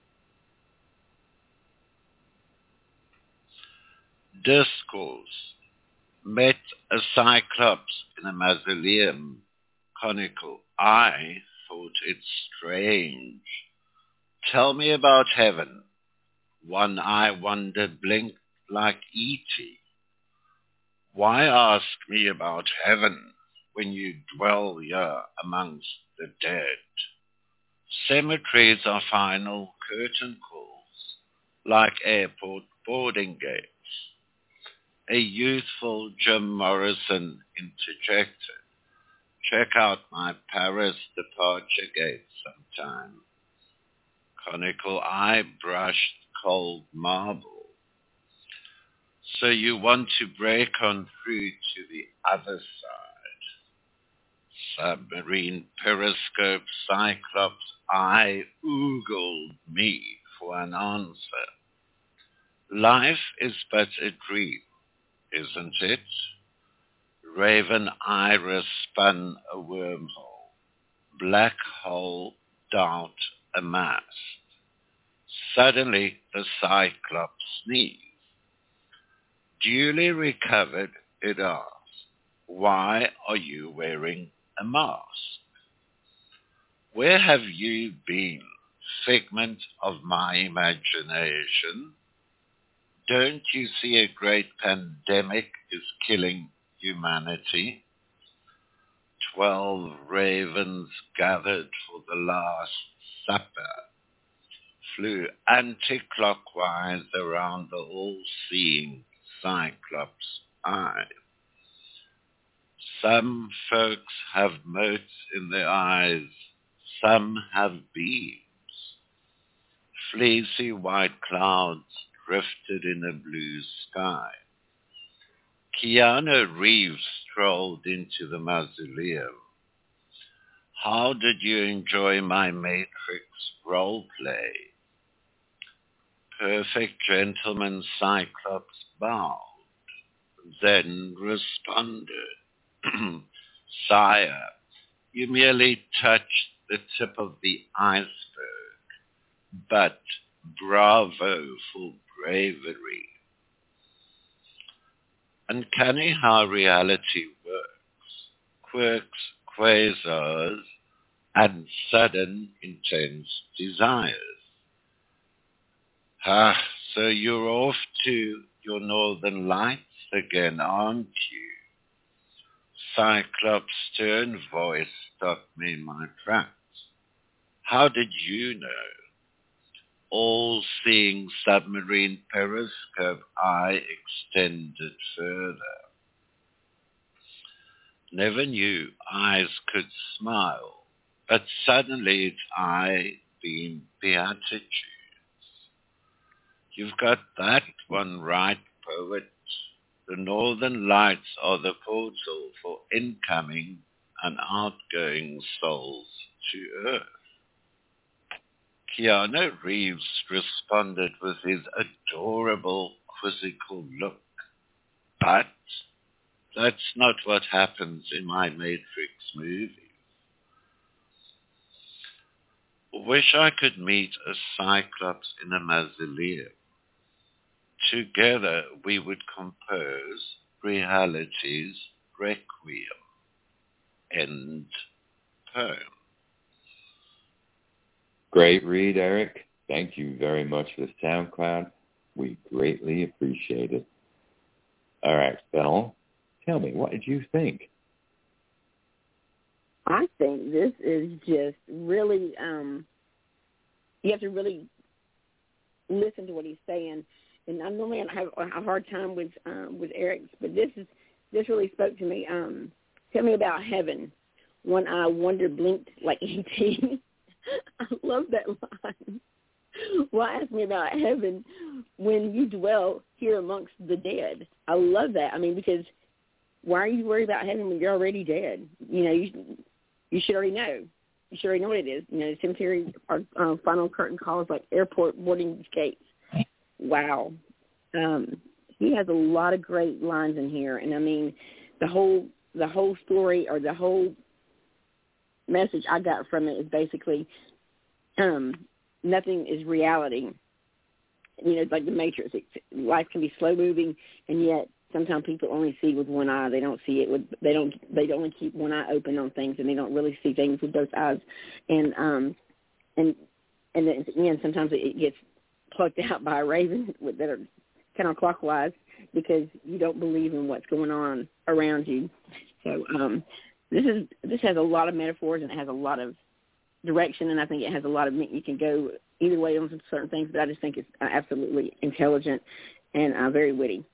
Discourse. Met a cyclops in a mausoleum. Conical eye, thought it strange. Tell me about heaven. One eye wonder blinked like E T Why ask me about heaven when you dwell here amongst the dead? Cemeteries are final curtain calls, like airport boarding gates. A youthful Jim Morrison interjected, check out my Paris departure gate sometime. Conical eye brushed cold marble. So you want to break on through to the other side. Submarine periscope cyclops eye oogled me for an answer. Life is but a dream, isn't it? Raven iris spun a wormhole. Black hole doubt amassed. Suddenly the cyclops sneezed. Duly recovered, it asked, why are you wearing a mask? Where have you been, figment of my imagination? Don't you see a great pandemic is killing humanity? Twelve ravens gathered for the Last Supper flew anti-clockwise around the all-seeing cyclops eye. Some folks have motes in their eyes, some have beams. Fleecy white clouds drifted in a blue sky. Keanu Reeves strolled into the mausoleum. How did you enjoy my Matrix role play? Perfect gentleman Cyclops bowed, then responded, Sire, you merely touched the tip of the iceberg, but bravo for bravery. Uncanny how reality works, quirks, quasars, and sudden intense desires. Ah, so you're off to your northern lights again, aren't you? Cyclops' stern voice stopped me in my tracks. How did you know? All-seeing submarine periscope eye extended further. Never knew eyes could smile, but suddenly its eye beamed beatitude. You've got that one right, poet. The northern lights are the portal for incoming and outgoing souls to Earth. Keanu Reeves responded with his adorable, quizzical look. But that's not what happens in my Matrix movies. Wish I could meet a cyclops in a mausoleum. Together we would compose Reality's Requiem. End poem. Great read, Eric. Thank you very much for the SoundCloud. We greatly appreciate it. All right, Phil, tell me, what did you think? I think this is just really, um, you have to really listen to what he's saying. And I normally have a hard time with um, with Eric's, but this is this really spoke to me. Um, tell me about heaven. One eye wonder blinked like eighteen. I love that line. Well, ask me about heaven when you dwell here amongst the dead. I love that. I mean, because why are you worried about heaven when you're already dead? You know, you you should already know. You should already know what it is. You know, cemetery or uh, final curtain calls like airport boarding gates. Wow. Um, he has a lot of great lines in here, and I mean, the whole the whole story or the whole message I got from it is basically um, nothing is reality. You know, it's like the Matrix. It, life can be slow moving, and yet sometimes people only see with one eye. They don't see it with they don't they only keep one eye open on things, and they don't really see things with both eyes. And um, and and then again, sometimes it gets plucked out by a raven that are counterclockwise because you don't believe in what's going on around you. So um, this is this has a lot of metaphors and it has a lot of direction, and I think it has a lot of you can go either way on certain things. But I just think it's absolutely intelligent and uh, very witty.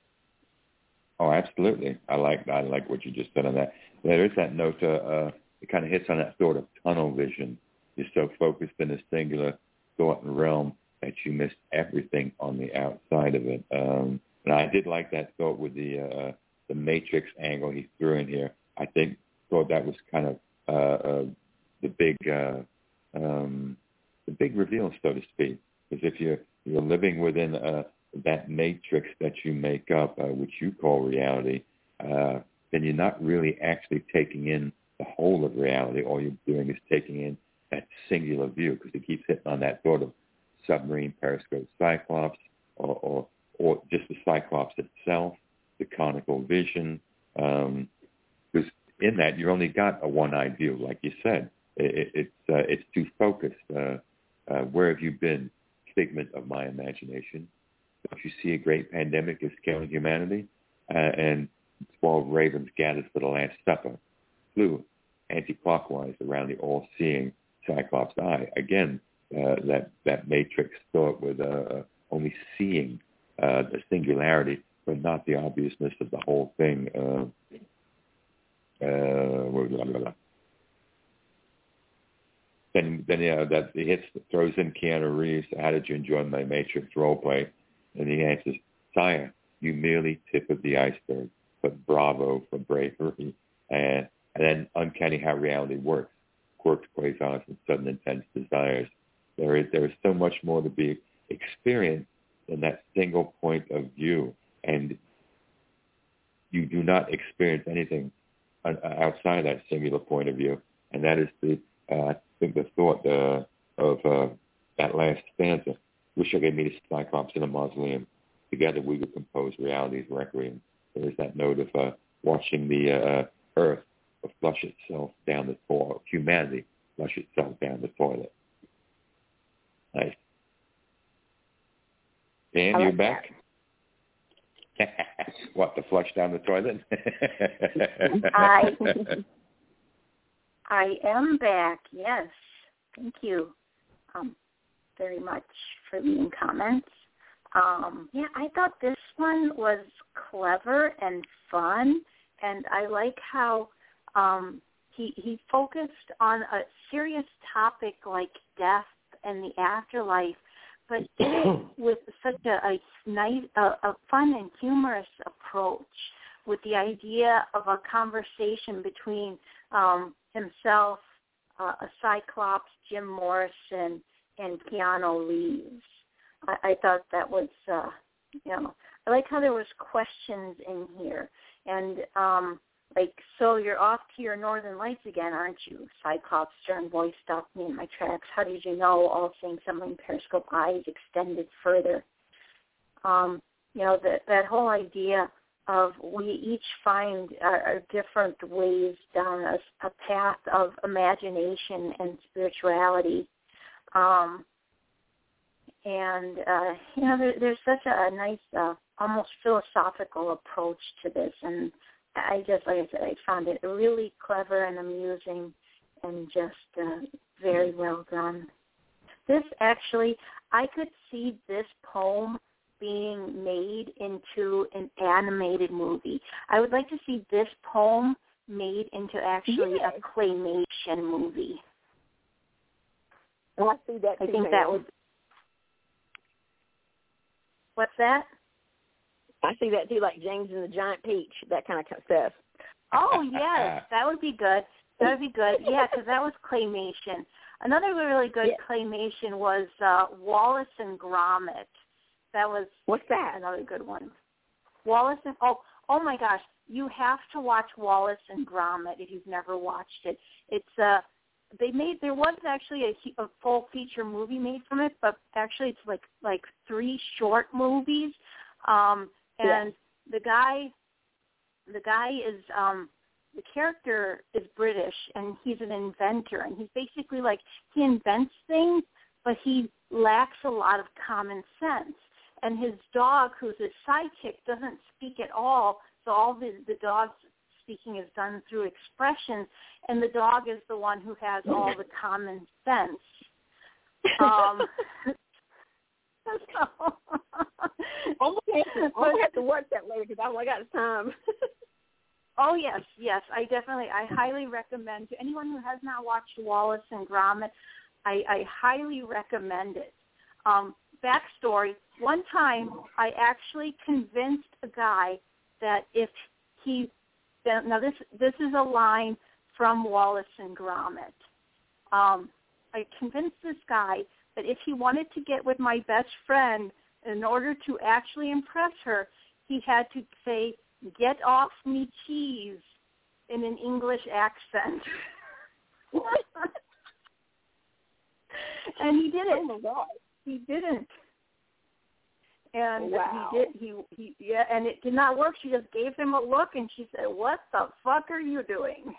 Oh, absolutely. I like I like what you just said on that. There is that note. Uh, uh, it kind of hits on that sort of tunnel vision. You're so focused in a singular thought and realm that you missed everything on the outside of it. Um, and I did like that thought with the uh, the Matrix angle he threw in here. I think thought that was kind of uh, uh, the big uh, um, the big reveal, so to speak. Because if you're you're living within uh, that matrix that you make up, uh, which you call reality, uh, then you're not really actually taking in the whole of reality. All you're doing is taking in that singular view, because it keeps hitting on that sort of submarine periscope cyclops, or, or or just the cyclops itself, the conical vision. Um, because in that you only got a one-eyed view, like you said. It, it, it's uh, it's too focused. Uh, uh, where have you been? Figment of my imagination. Don't you see a great pandemic is killing humanity? Uh, and twelve ravens gathered for the Last Supper flew anti-clockwise around the all-seeing cyclops eye. Again, uh, that that matrix thought with uh, only seeing uh, the singularity, but not the obviousness of the whole thing. Uh, uh, blah, blah, blah. Then, then yeah, that he hits throws in Keanu Reeves. How did you enjoy my Matrix role play? And he answers, "Sire, you merely tip of the iceberg, but bravo for bravery." And and then uncanny how reality works. Quirks, quasars, and sudden intense desires. There is there is so much more to be experienced than that single point of view, and you do not experience anything outside that singular point of view. And that is the uh, I think the thought uh, of uh, that last stanza. Wish I could meet a cyclops in a mausoleum. Together we would compose reality's requiem. There is that note of uh, watching the uh, earth flush itself down the toilet, humanity flush itself down the toilet. Nice. Dan, like you back? What, the flush down the toilet? I, I am back, yes. Thank you um, very much for leaving comments. Um, yeah, I thought this one was clever and fun, and I like how um, he, he focused on a serious topic like death and the afterlife, but did it with such a, a nice, a, a fun and humorous approach, with the idea of a conversation between um, himself, uh, a Cyclops, Jim Morrison, and Keanu Reeves. I, I thought that was, uh, you know, I like how there was questions in here, and um, like, so you're off to your Northern Lights again, aren't you? Cyclops' stern voice stopped me in my tracks. How did you know? All seeing submarine periscope eyes extended further. Um, you know, that that whole idea of we each find our, our different ways down a, a path of imagination and spirituality. Um, and, uh, you know, there, there's such a, a nice, uh, almost philosophical approach to this. And I just, like I said, I found it really clever and amusing and just uh, very well done. This actually, I could see this poem being made into an animated movie. I would like to see this poem made into actually yes. a claymation movie. Well, I see that too, I think man. that would. What's that? I see that too, like James and the Giant Peach, that kind of stuff. Oh, yes, that would be good. That would be good. Yeah, because that was claymation. Another really good yeah. claymation was uh, Wallace and Gromit. That was What's that? Another good one. Wallace and oh oh my gosh, you have to watch Wallace and Gromit if you've never watched it. It's uh they made there was actually a, a full feature movie made from it, but actually it's like like three short movies. Um, and yeah. the guy the guy is um the character is British and he's an inventor and he's basically like he invents things but he lacks a lot of common sense. And his dog, who's his sidekick, doesn't speak at all, so all the, the dog's speaking is done through expressions, and the dog is the one who has all the common sense. Um, so, I'm going to have to watch that later because I only got time. Oh, yes, yes. I definitely, I highly recommend to anyone who has not watched Wallace and Gromit, I, I highly recommend it. Um, backstory, one time I actually convinced a guy that if he, now this this is a line from Wallace and Gromit. Um, I convinced this guy that if he wanted to get with my best friend, in order to actually impress her, he had to say, "Get off me cheese," in an English accent. And he did it. Oh my God. He didn't. And wow. he did. He he yeah, and it did not work. She just gave him a look, and she said, "What the fuck are you doing?"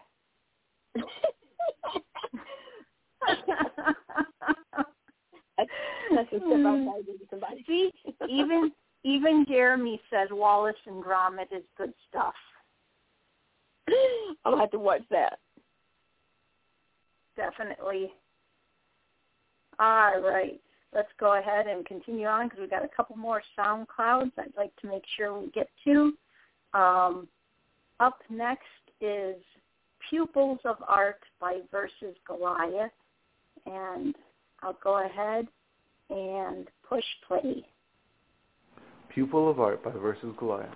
That's a step outside to somebody. See, even even Jeremy says Wallace and Gromit is good stuff. I'll have to watch that. Definitely. All right. Let's go ahead and continue on because we've got a couple more SoundClouds I'd like to make sure we get to. Um, up next is Pupils of Art by Versus Goliath. And I'll go ahead and push play. Pupil of Art by Versus Goliath.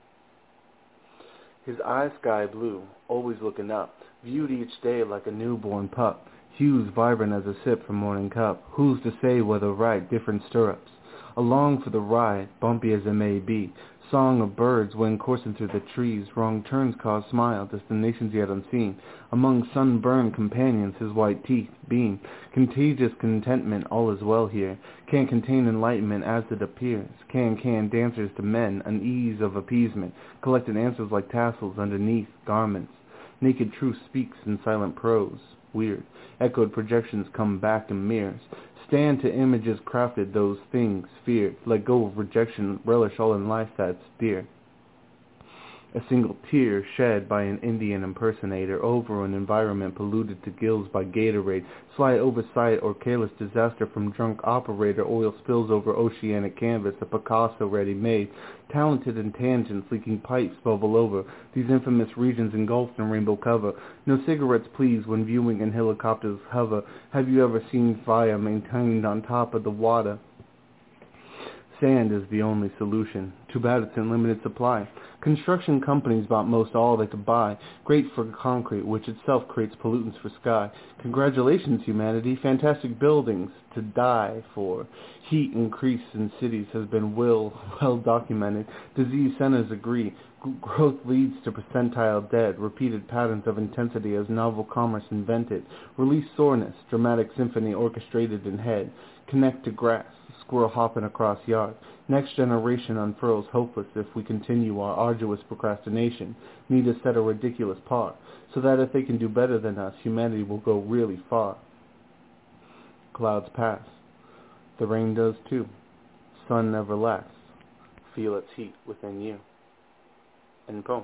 His eyes sky blue, always looking up, viewed each day like a newborn pup. Hues vibrant as a sip from morning cup. Who's to say whether right, different stirrups? Along for the ride, bumpy as it may be. Song of birds when coursing through the trees. Wrong turns cause smile, destinations yet unseen. Among sunburned companions his white teeth beam. Contagious contentment, all is well here. Can contain enlightenment as it appears. Can can dancers to men, an ease of appeasement. Collected answers like tassels underneath garments. Naked truth speaks in silent prose. Weird. Echoed projections come back in mirrors. Stand to images crafted, those things feared. Let go of rejection, relish all in life that's dear. A single tear shed by an Indian impersonator over an environment polluted to gills by Gatorade. Slight oversight or careless disaster from drunk operator. Oil spills over oceanic canvas, a Picasso ready-made. Talented in tangents, leaking pipes bubble over. These infamous regions engulfed in rainbow cover. No cigarettes, please, when viewing and helicopters hover. Have you ever seen fire maintained on top of the water? Sand is the only solution. Too bad it's in limited supply. Construction companies bought most all they could buy. Great for concrete, which itself creates pollutants for sky. Congratulations, humanity. Fantastic buildings to die for. Heat increase in cities has been well, well documented. Disease centers agree. G- growth leads to percentile dead. Repeated patterns of intensity as novel commerce invented. Release soreness. Dramatic symphony orchestrated in head. Connect to grass. squirrel hopping across yard. Next generation unfurls hopeless if we continue our arduous procrastination, need to set a ridiculous par, so that if they can do better than us, humanity will go really far. Clouds pass. The rain does too. Sun never lasts. Feel its heat within you. End poem.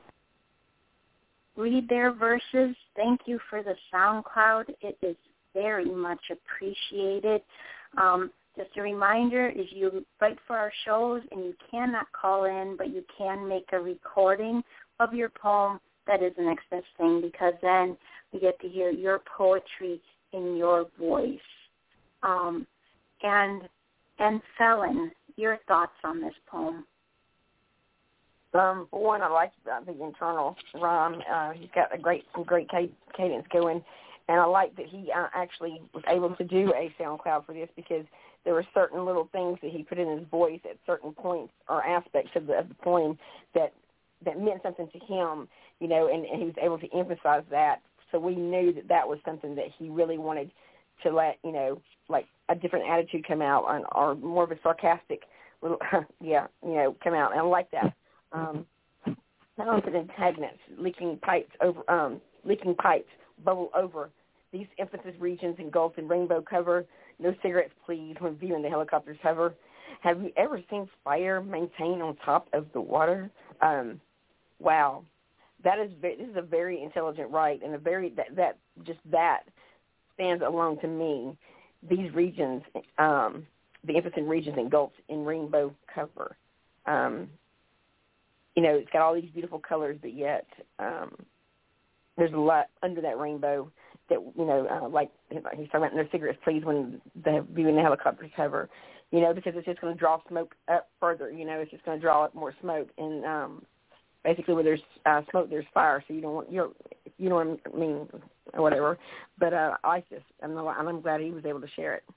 Read their verses. Thank you for the SoundCloud. It is very much appreciated. Um, just a reminder, if you write for our shows and you cannot call in, but you can make a recording of your poem, that is the next best thing, because then we get to hear your poetry in your voice. Um, and and Felon, your thoughts on this poem? Um, for one, I like uh, the internal rhyme. Uh, he's got a great, some great cadence going, and I like that he uh, actually was able to do a SoundCloud for this because there were certain little things that he put in his voice at certain points or aspects of the, of the poem that that meant something to him, you know, and, and he was able to emphasize that. So we knew that that was something that he really wanted to let, you know, like a different attitude come out, or, or more of a sarcastic, little, yeah, you know, come out. And I like that. Um, not only the antagonists, leaking pipes over, um, leaking pipes bubble over these emphasis regions engulfed in rainbow cover. No cigarettes, please, when viewing the helicopters hover. Have you ever seen fire maintained on top of the water? Um, wow, that is very, this is a very intelligent write, and a very that, that just that stands alone to me. These regions, um, the emphasis regions engulfed in rainbow cover. Um, You know, it's got all these beautiful colors, but yet um, there's a lot under that rainbow that, you know, uh, like he's talking about no cigarettes, please, when the viewing the helicopters hover, you know, because it's just going to draw smoke up further, you know, it's just going to draw up more smoke. And um, basically where there's uh, smoke, there's fire, so you don't want, you don't, you know what I mean, or whatever. But uh, I like this, and I'm glad he was able to share it.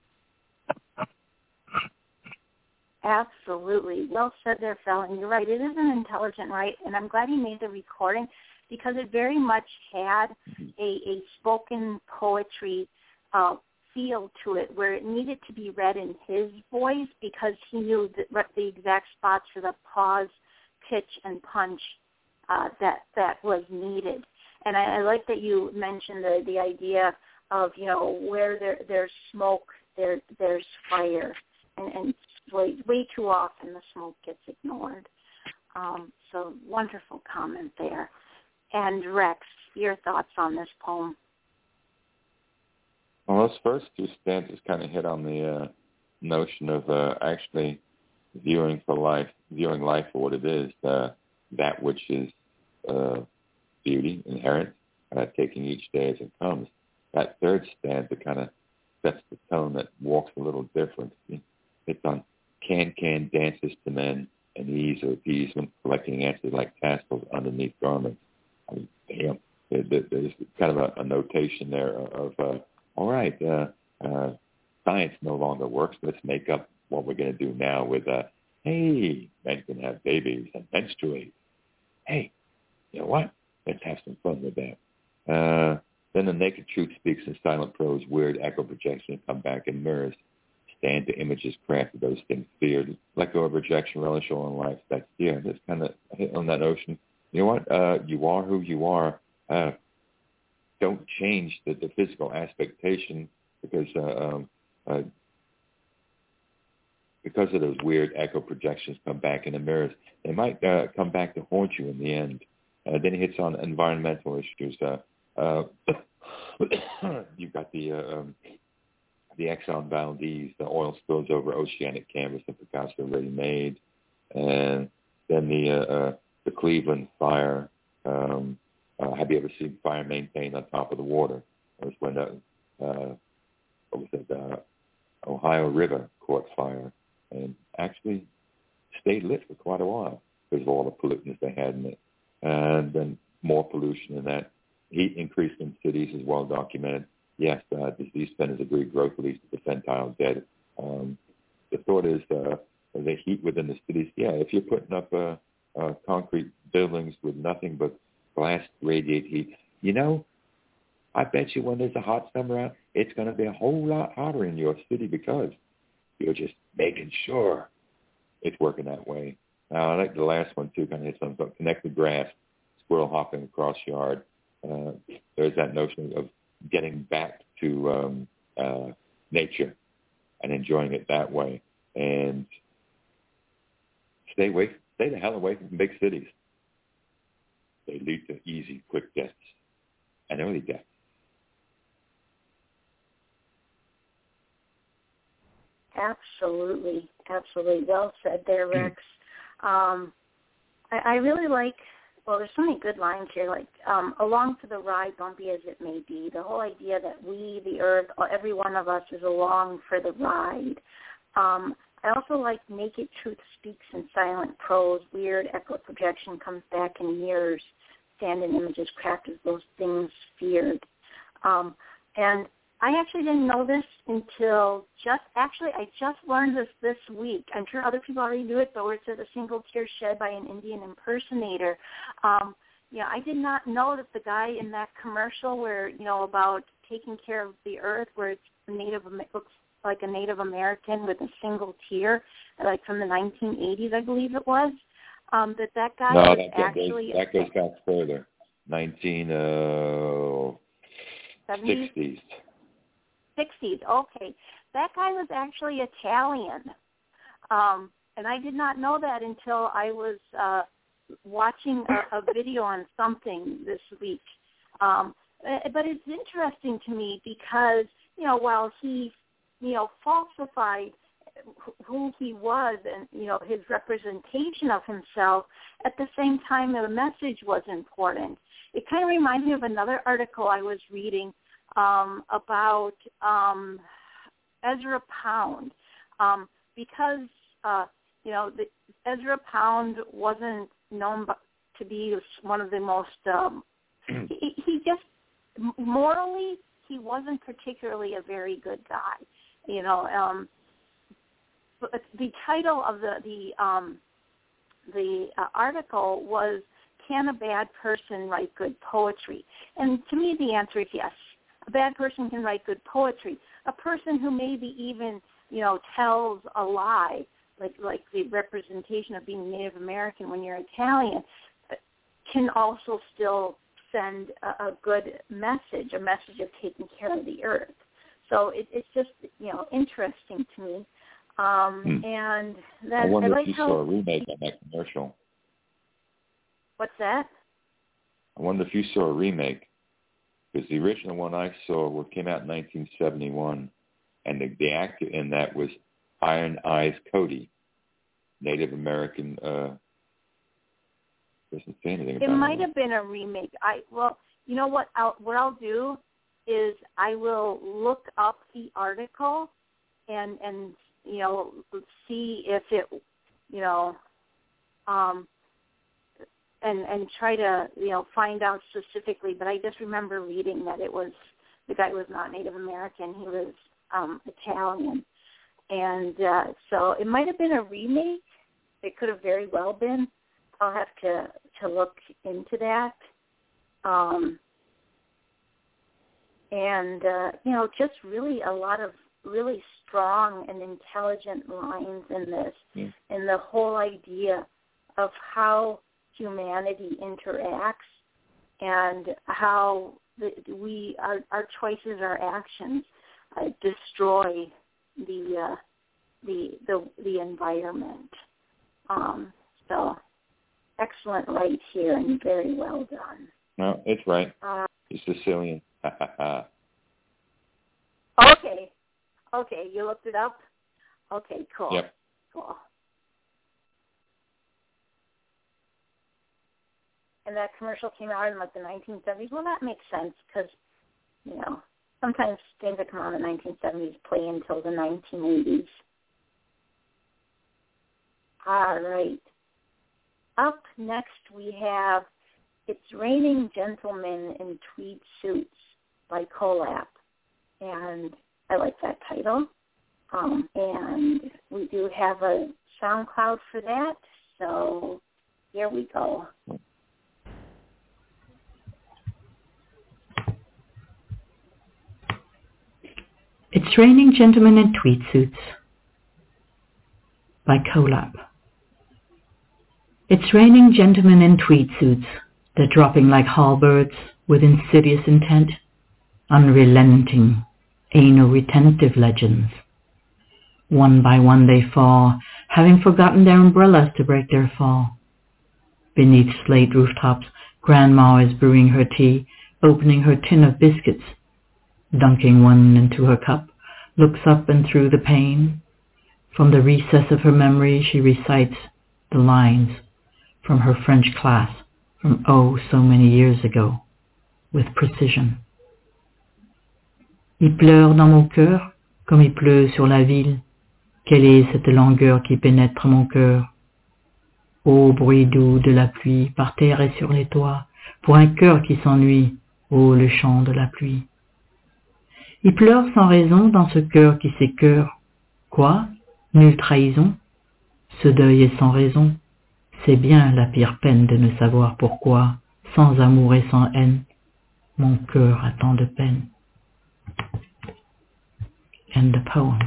Absolutely. Well said there, Felon. You're right. It is an intelligent write, and I'm glad he made the recording because it very much had a, a spoken poetry uh, feel to it where it needed to be read in his voice because he knew the, the exact spots for the pause, pitch, and punch uh, that that was needed. And I, I like that you mentioned the, the idea of, you know, where there, there's smoke, there there's fire, and, and Way, way too often the smoke gets ignored. Um, so wonderful comment there. And Rex, your thoughts on this poem? Well, those first two stanzas kind of hit on the uh, notion of uh, actually viewing for life, viewing life for what it is, uh, that which is uh, beauty, inherent, uh, taking each day as it comes. That third stanza kind of sets the tone that walks a little different. It's on can-can dances to men and ease or appeasement, collecting answers like tassels underneath garments. I mean, damn, there, there's kind of a, a notation there of, uh, all right, uh, uh, science no longer works. Let's make up what we're going to do now with, uh, hey, men can have babies and menstruate. Hey, you know what? Let's have some fun with that. Uh, then the naked truth speaks in silent prose, weird echo projection, come back in mirrors. Stand to images crafted, those things feared. Let go of rejection, relish all in life. That's, yeah, that's kind of hit on that notion. You know what? Uh, you are who you are. Uh, don't change the, the physical aspectation because uh, um, uh, because of those weird echo projections come back in the mirrors. They might uh, come back to haunt you in the end. Uh, then he hits on environmental issues. Uh, uh, you've got the... Uh, um, the Exxon Valdez, the oil spills over oceanic canvas and Picasso Ready Made, and then the uh, uh, the Cleveland fire. Um, uh, have you ever seen fire maintained on top of the water? That was when the, uh, what was it, uh, Ohio River caught fire and actually stayed lit for quite a while because of all the pollutants they had in it. And then more pollution in that. Heat increase in cities is well documented. Yes, uh, disease centers agree growth leads to percentile dead. Um, the thought is uh, the heat within the cities. Yeah, if you're putting up uh, uh, concrete buildings with nothing but glass to radiate heat, you know, I bet you when there's a hot summer out, it's going to be a whole lot hotter in your city because you're just making sure it's working that way. Now, I like the last one, too, kind of hits something. Connected grass, squirrel hopping across yard. Uh, there's that notion of getting back to um, uh, nature and enjoying it that way. And stay away, stay the hell away from big cities. They lead to easy, quick deaths and early deaths. Absolutely, absolutely. Well said there, Rex. um, I, I really like, well, there's so many good lines here, like, um, along for the ride, bumpy as it may be. The whole idea that we, the earth, every one of us is along for the ride. Um, I also like naked truth speaks in silent prose. Weird echo projection comes back in mirrors. Stand in images craft as those things feared. Um, and I actually didn't know this until just, actually, I just learned this this week. I'm sure other people already do it, but where it says a single tear shed by an Indian impersonator. Um, you know, I did not know that the guy in that commercial where, you know, about taking care of the earth, where it's Native, looks like a Native American with a single tear, like from the nineteen eighties, I believe it was, um, that that guy no, was that actually... Goes, that goes back further, nineteen sixties. sixties, okay. That guy was actually Italian. Um, and I did not know that until I was uh, watching a, a video on something this week. Um, but it's interesting to me because, you know, while he, you know, falsified who he was and, you know, his representation of himself, at the same time the message was important. It kind of reminds me of another article I was reading Um, about um, Ezra Pound, um, because uh, you know the, Ezra Pound wasn't known to be one of the most. Um, he, he just morally he wasn't particularly a very good guy, you know. Um, but the title of the the um, the uh, article was "Can a Bad Person Write Good Poetry?" And to me, the answer is yes. A bad person can write good poetry. A person who maybe even, you know, tells a lie, like like the representation of being Native American when you're Italian, can also still send a, a good message, a message of taking care of the earth. So it, it's just, you know, interesting to me. Um, hmm. And then I wonder I like if you how, saw a remake on that commercial. What's that? I wonder if you saw a remake. Because the original one I saw well, came out in nineteen seventy-one, and the, the actor in that was Iron Eyes Cody, Native American. Uh, doesn't say anything about it. It might have been a remake. I well, you know what? I'll, what I'll do is I will look up the article and and you know see if it you know. Um, And, and try to, you know, find out specifically. But I just remember reading that it was, the guy was not Native American. He was um, Italian. And uh, so it might have been a remake. It could have very well been. I'll have to, to look into that. Um, and, uh, you know, just really a lot of really strong and intelligent lines in this. Mm. And the whole idea of how humanity interacts and how the, we our, our choices, our actions uh, destroy the, uh, the the the environment. Um, so excellent right here and very well done. No, it's right. Uh, He's Sicilian. okay, okay, you looked it up. Okay, cool. Yep. Cool. And that commercial came out in like the nineteen seventies. Well, that makes sense because, you know, sometimes things that come out in the nineteen seventies play until the nineteen eighties. All right. Up next we have It's Raining Gentlemen in Tweed Suits by Collab. And I like that title. Um, and we do have a SoundCloud for that. So here we go. It's Raining Gentlemen in Tweed Suits. by Colap. It's raining gentlemen in tweed suits. They're dropping like halberds with insidious intent, unrelenting, anal-retentive legends. One by one they fall, having forgotten their umbrellas to break their fall. Beneath slate rooftops, Grandma is brewing her tea, opening her tin of biscuits, dunking one into her cup, looks up and through the pane. From the recess of her memory she recites the lines from her French class from oh so many years ago, with precision. Il pleure dans mon cœur comme il pleut sur la ville. Quelle est cette langueur qui pénètre mon cœur? Ô bruit doux de la pluie par terre et sur les toits, pour un cœur qui s'ennuie, ô le chant de la pluie. Il pleure sans raison dans ce cœur qui s'écœure. Quoi? Nulle trahison? Ce deuil est sans raison. C'est bien la pire peine de ne savoir pourquoi, sans amour et sans haine, mon cœur a tant de peine. End the poem.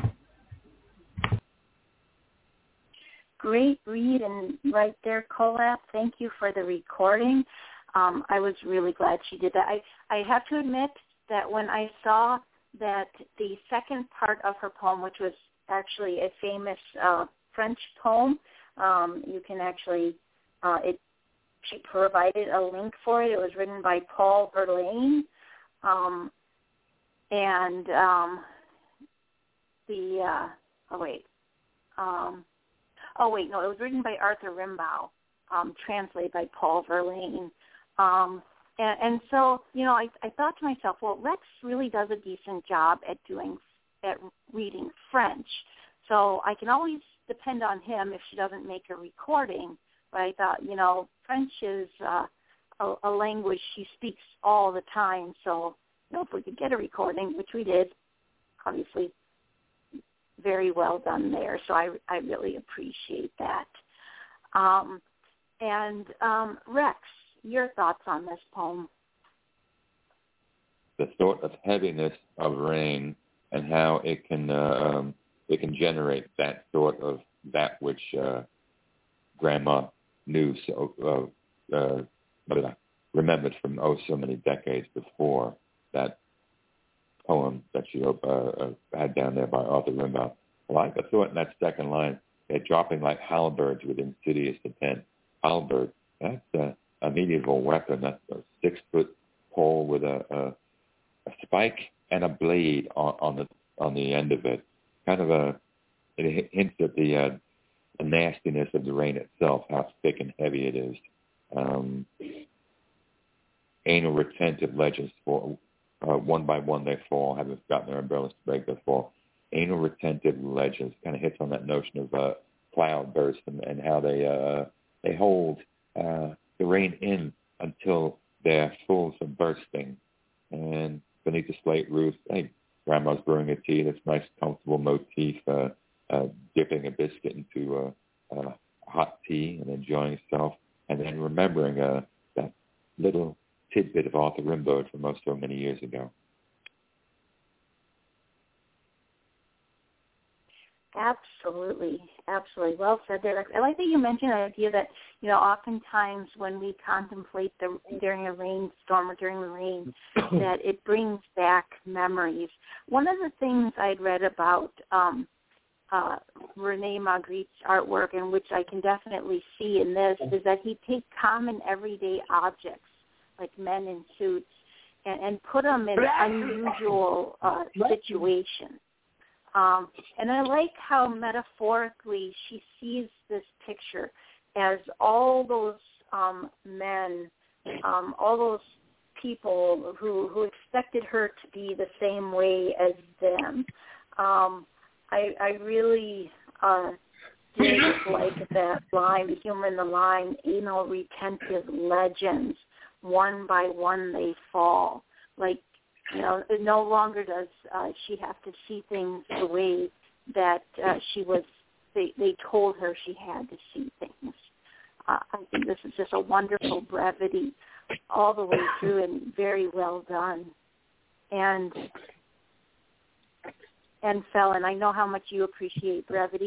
Great read, and right there, Colap, thank you for the recording. Um, I was really glad she did that. I, I have to admit that when I saw that the second part of her poem, which was actually a famous uh, French poem, um, you can actually, uh, it, she provided a link for it. It was written by Paul Verlaine, um, and um, the, uh, oh wait, um, Oh, wait, no, it was written by Arthur Rimbaud, um, translated by Paul Verlaine. Um, and, and so, you know, I, I thought to myself, well, Rex really does a decent job at doing, at reading French. So I can always depend on him if she doesn't make a recording. But I thought, you know, French is uh, a, a language she speaks all the time. So, you know, if we could get a recording, which we did, obviously, very well done there. So I, I really appreciate that. Um, and um, Rex, your thoughts on this poem? The sort of heaviness of rain and how it can uh, um, it can generate that sort of that which uh, Grandma knew so uh, uh, remembered from oh so many decades before. That poem that you uh, uh, had down there by Arthur Rimbaud. I like the thought in that second line. They're dropping like halberds with insidious intent. Halberd, that's a, a medieval weapon. That's a six-foot pole with a, a, a spike and a blade on, on the on the end of it. Kind of a it hints at the, uh, the nastiness of the rain itself, how thick and heavy it is. Um, anal retentive legends for. Uh, one by one they fall, having gotten their umbrellas to break their fall. Anal retentive legends kind of hits on that notion of uh, cloud bursts and, and how they uh, they hold uh, the rain in until they're full of bursting. And beneath the slate roof, hey, Grandma's brewing a tea. That's nice, comfortable motif, uh, uh, dipping a biscuit into uh, uh, hot tea and enjoying itself, and then remembering uh, that little tidbit of Arthur Rimbaud from most so many years ago. Absolutely, absolutely. Well said there. I like that you mentioned the idea that, you know, oftentimes when we contemplate the during a rainstorm or during the rain, that it brings back memories. One of the things I'd read about um, uh, Rene Magritte's artwork, and which I can definitely see in this, is that he takes common everyday objects, like men in suits, and, and put them in unusual uh, situations. Um, and I like how metaphorically she sees this picture as all those um, men, um, all those people who, who expected her to be the same way as them. Um, I, I really uh, did like that line, the humor in the line, anal retentive legends. One by one they fall. Like, you know, no longer does uh, she have to see things the way that uh, she was, they, they told her she had to see things. Uh, I think this is just a wonderful brevity all the way through and very well done. And, and Felon, I know how much you appreciate brevity.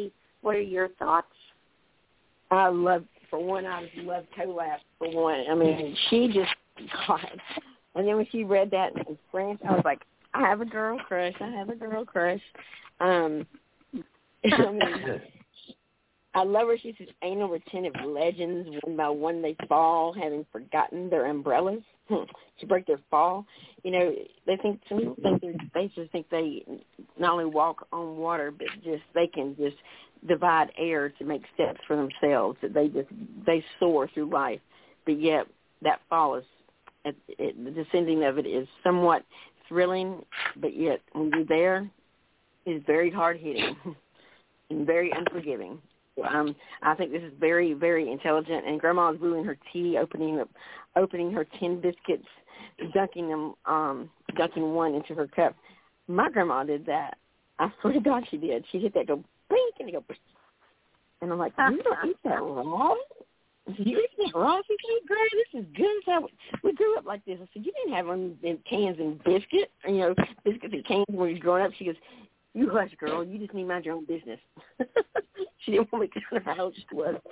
What are your thoughts? I love, for one, I love Colap, for one. I mean, she just, God. And then when she read that in French, I was like, I have a girl crush. I have a girl crush. Um, I mean, I love her. She says, anal retentive legends. One by one they fall, having forgotten their umbrellas to break their fall. You know, they think, some people think they're, they just think they not only walk on water, but just they can just divide air to make steps for themselves. That they just, they soar through life. But yet that fall is, it, it, the descending of it is somewhat thrilling, but yet when you're there, it's very hard-hitting and very unforgiving. Um, I think this is very, very intelligent. And Grandma's brewing her tea, opening up, opening her tin biscuits, dunking them, um, dunking one into her cup. My grandma did that. I swear to God, she did. She hit that, go blink, and it go. And I'm like, you don't eat that raw. You eat that raw? She said, "Girl, this is good." So we grew up like this. I said, "You didn't have them in cans and biscuit, you know, biscuits and cans when you were growing up." She goes, "You hush, girl. You just need to mind your own business." She didn't want me to kind of how old she was.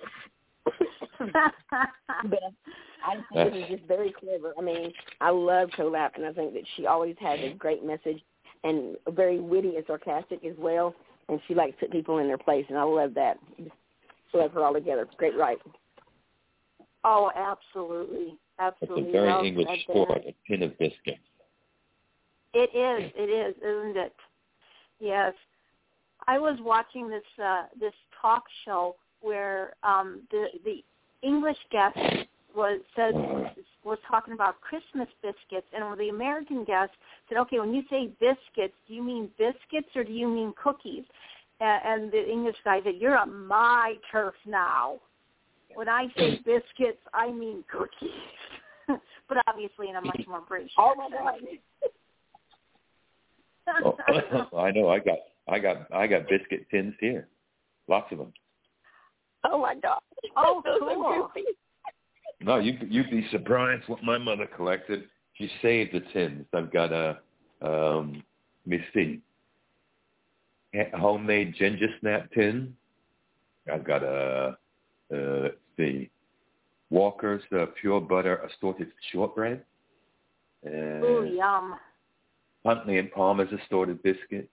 But I think it was just very clever. I mean, I love Colap, and I think that she always has a great message and very witty and sarcastic as well. And she likes to put people in their place, and I love that. Love her all together. Great write. Oh, absolutely. Absolutely. It's a very well English sport, a tin of biscuits. It is. It is, isn't it? Yes. I was watching this uh, this talk show where um, the the English guest was said was talking about Christmas biscuits, and the American guest said, "Okay, when you say biscuits, do you mean biscuits or do you mean cookies?" And, and the English guy said, "You're on my turf now. When I say biscuits, I mean cookies." But obviously in a much more British Oh my God. Oh, I know. I got, I got, I got biscuit tins here. Lots of them. Oh my God. Oh, cool. No, you you'd be surprised what my mother collected. She saved the tins. I've got a, um, let me see, a homemade ginger snap tin. I've got a, uh, let's see, Walker's uh, pure butter assorted shortbread. And Ooh, yum. Huntley and Palmer's assorted biscuit.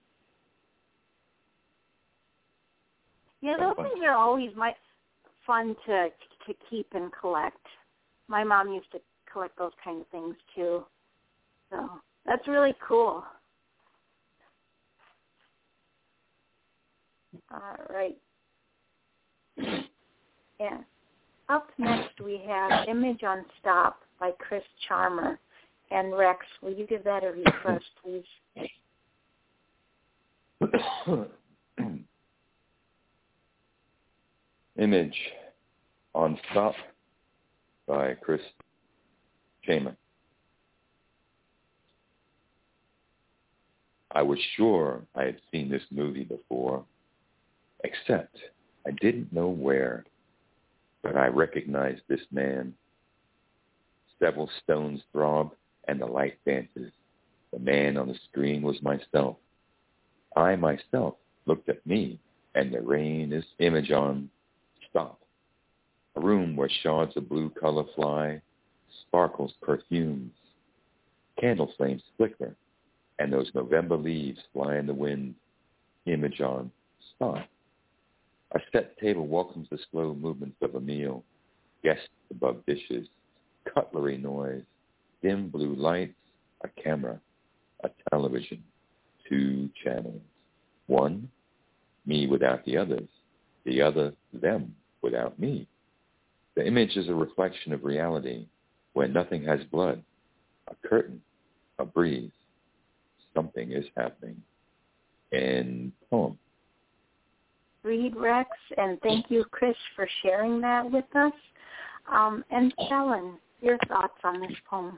Yeah, those things are always my fun to to keep and collect. My mom used to collect those kind of things too. So that's really cool. All right. Yeah. Up next we have Image on Stop by Chris Charmer. And Rex, will you give that a read first, please? Image on Stop by Chris Charmer. I was sure I had seen this movie before, except I didn't know where, but I recognized this man. Several stones throb and the light dances. The man on the screen was myself. I myself looked at me, and the rain is Image on Stop. A room where shards of blue color fly, sparkles perfumes, candle flames flicker, and those November leaves fly in the wind. Image on Stop. A set table welcomes the slow movements of a meal, guests above dishes, cutlery noise, dim blue lights, a camera, a television, two channels. One, me without the others. The other, them without me. The image is a reflection of reality where nothing has blood, a curtain, a breeze. Something is happening. And poem. Read, Rex, and thank you, Chris, for sharing that with us. Um, and Helen, your thoughts on this poem?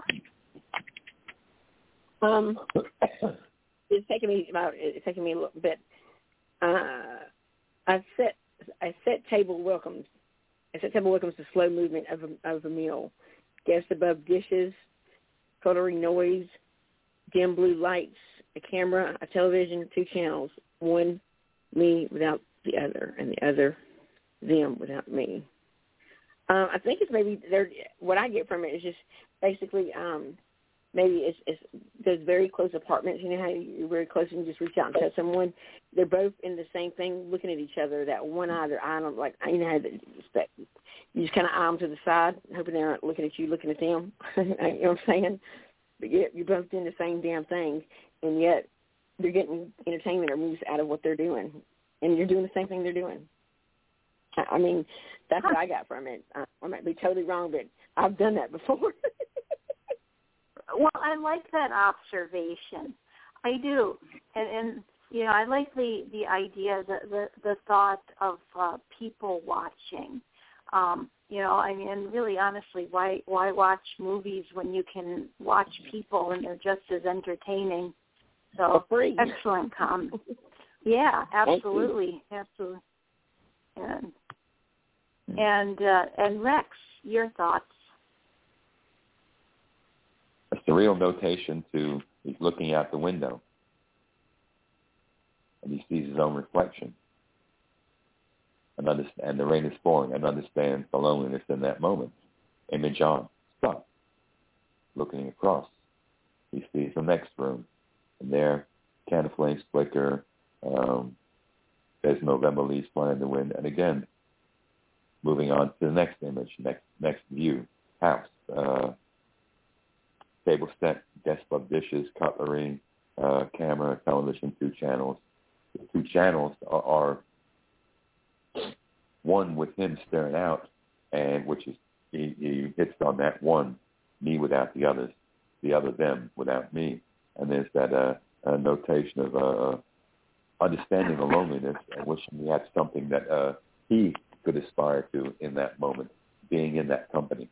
Um, it's taken me about it's taken me a little bit. Uh, I set I set table welcomes. I set table welcomes the slow movement of a, of a meal. Guests above dishes, cutlery noise, dim blue lights, a camera, a television, two channels. One, me without the other, and the other them without me. Um, I think it's maybe they're, what I get from it is just basically um, maybe it's, it's those very close apartments. You know how you're very close and you just reach out and touch someone. They're both in the same thing, looking at each other. That one eye, their eye, like you know how that you just kind of eye them to the side, hoping they aren't looking at you, looking at them. You know what I'm saying? But yet you're both doing the same damn thing, and yet they're getting entertainment or moves out of what they're doing, and you're doing the same thing they're doing. I mean, that's what I got from it. Uh, I might be totally wrong, but I've done that before. Well, I like that observation. I do, and, and you know, I like the, the idea, the, the the thought of uh, people watching. Um, you know, I mean, and really, honestly, why why watch movies when you can watch people and they're just as entertaining? So, free. Excellent comment. Yeah, absolutely, absolutely. And and uh, and Rex, your thoughts? A surreal notation to he's looking out the window and he sees his own reflection and understand, and the rain is falling and understands the loneliness in that moment. Image on, stop. Looking across, he sees the next room, and there, candle flames flicker. Um, there's November leaves flying in the wind, and again, moving on to the next image, next next view, house. Uh, Table set, desk above dishes, cutlery, uh, camera, television, two channels. The two channels are, are one with him staring out, and which is he, he hits on that one, me without the others, the other them without me, and there's that uh, uh, notation of uh, understanding the loneliness and wishing he had something that uh, he could aspire to in that moment, being in that company.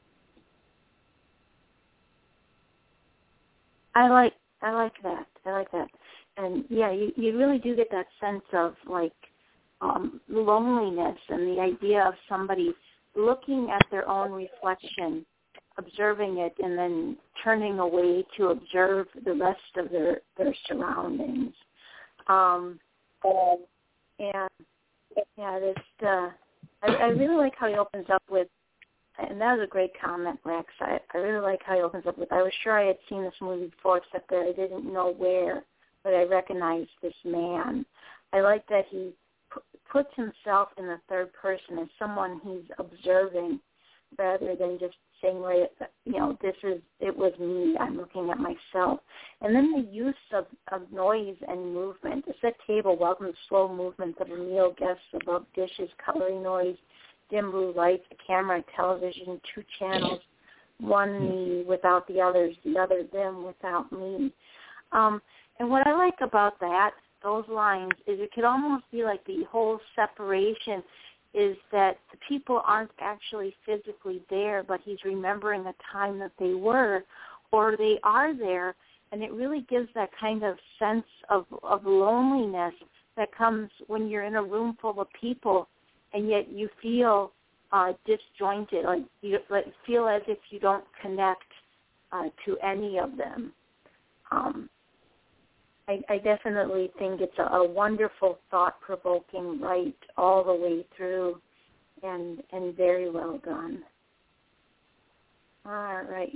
I like I like that. I like that. And yeah, you, you really do get that sense of like um, loneliness and the idea of somebody looking at their own reflection, observing it, and then turning away to observe the rest of their, their surroundings. Um, and yeah, this uh, I, I really like how he opens up with. And that was a great comment, Rex. I, I really like how he opens up with, I was sure I had seen this movie before, except that I didn't know where, but I recognized this man. I like that he p- puts himself in the third person as someone he's observing rather than just saying, right, you know, this is, it was me, I'm looking at myself. And then the use of, of noise and movement. A set table welcomes slow movements of a meal, guests above dishes, cutlery noise, dim blue lights, the camera, television, two channels, one me without the others, the other them without me. Um, and what I like about that, those lines, is it could almost be like the whole separation is that the people aren't actually physically there, but he's remembering a time that they were, or they are there, and it really gives that kind of sense of, of loneliness that comes when you're in a room full of people and yet you feel uh, disjointed, like you like, feel as if you don't connect uh, to any of them. Um, I, I definitely think it's a, a wonderful, thought-provoking write all the way through, and and very well done. All right.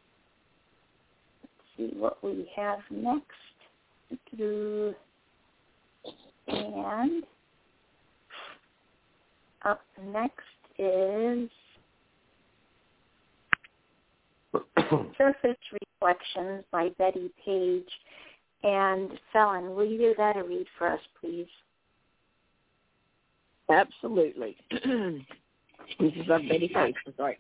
Let's see what we have next. And up next is Surface Reflections by Betty Page. And Felon, will you do that or read for us, please? Absolutely. This is by Betty Page. I'm sorry.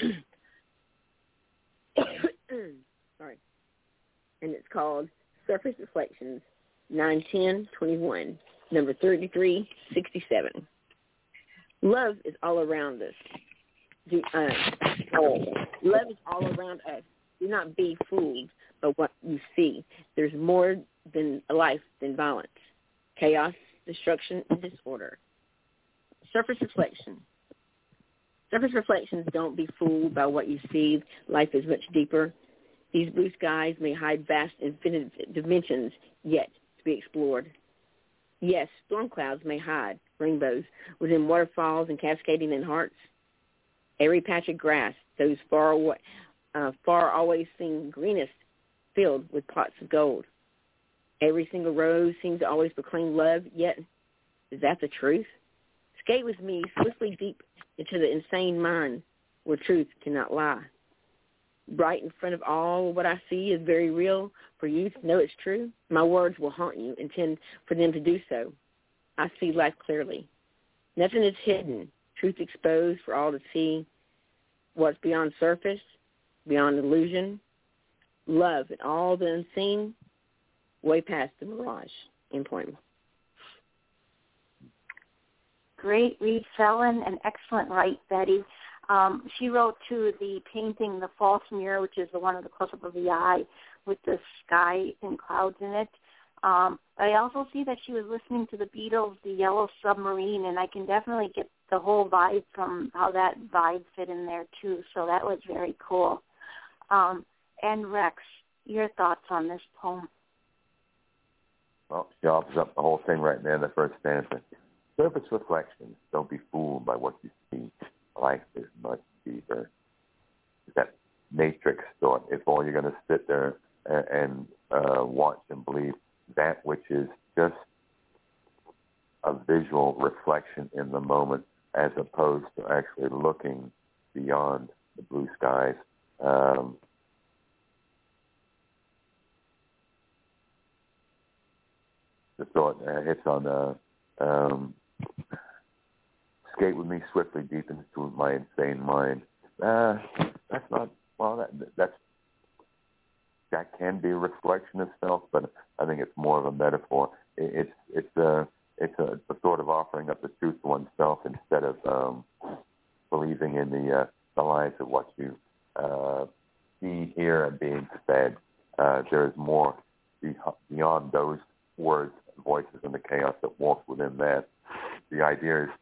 Sorry. And it's called Surface Reflections, nine ten twenty-one, number thirty-three sixty-seven. Love is all around us. Do, uh, love is all around us. Do not be fooled by what you see. There's more than life than violence, chaos, destruction, and disorder. Surface reflection. Surface reflections, don't be fooled by what you see. Life is much deeper. These blue skies may hide vast infinite dimensions yet to be explored. Yes, storm clouds may hide, rainbows within waterfalls and cascading in hearts. Every patch of grass, those far away, uh, far always seem greenest, filled with pots of gold. Every single rose seems to always proclaim love, yet is that the truth? Skate with me swiftly deep into the insane mind where truth cannot lie. Right in front of all what I see is very real. For you to know it's true, my words will haunt you, intend for them to do so. I see life clearly. Nothing is hidden, truth exposed for all to see. What's beyond surface, beyond illusion, love and all the unseen, way past the mirage. End point. Great read, Fallon, and excellent write, Betty. Um, she wrote, too, the painting, The False Mirror, which is the one of the close-up of the eye with the sky and clouds in it. Um, I also see that she was listening to the Beatles, The Yellow Submarine, and I can definitely get the whole vibe from how that vibe fit in there, too. So that was very cool. Um, and, Rex, your thoughts on this poem? Well, she offers up the whole thing right there in the first stanza. Surface reflections. Don't be fooled by what you see. Life is much deeper. That matrix thought. If all you're going to sit there and, and uh, watch and believe that which is just a visual reflection in the moment, as opposed to actually looking beyond the blue skies. Um, the thought uh, hits on uh, um, skate with me swiftly deep into my insane mind. Uh, that's not, well, that, that's, that can be a reflection of self, but I think it's more of a metaphor. It, it's, it's a, it's a, a sort of offering up the truth to oneself instead of um, believing in the, uh, the lies of what you uh, see, hear, and being fed. Uh, there is more beyond those words, voices, and the chaos that walks within that. The idea is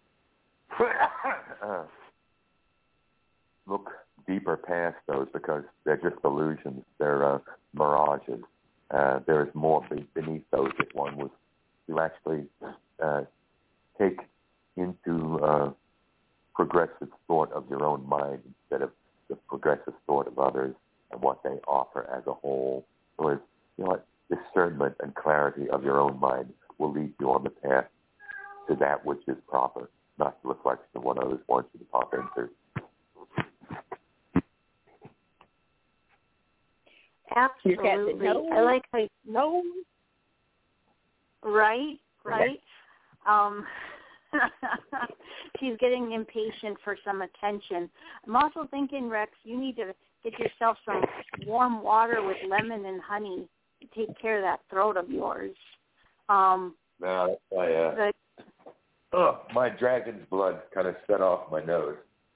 uh, look deeper past those because they're just illusions. They're uh, mirages. Uh, there is more beneath those if one was to actually uh, take into uh, progressive thought of your own mind instead of the progressive thought of others and what they offer as a whole. So it's, you know what, discernment and clarity of your own mind will lead you on the path to that which is proper, not the reflection of what others want you to pop into. Absolutely. I like how no. Right, right. Um, she's getting impatient for some attention. I'm also thinking, Rex, you need to get yourself some warm water with lemon and honey to take care of that throat of yours. Um, no, that's my, uh, the, oh, my dragon's blood kind of set off my nose.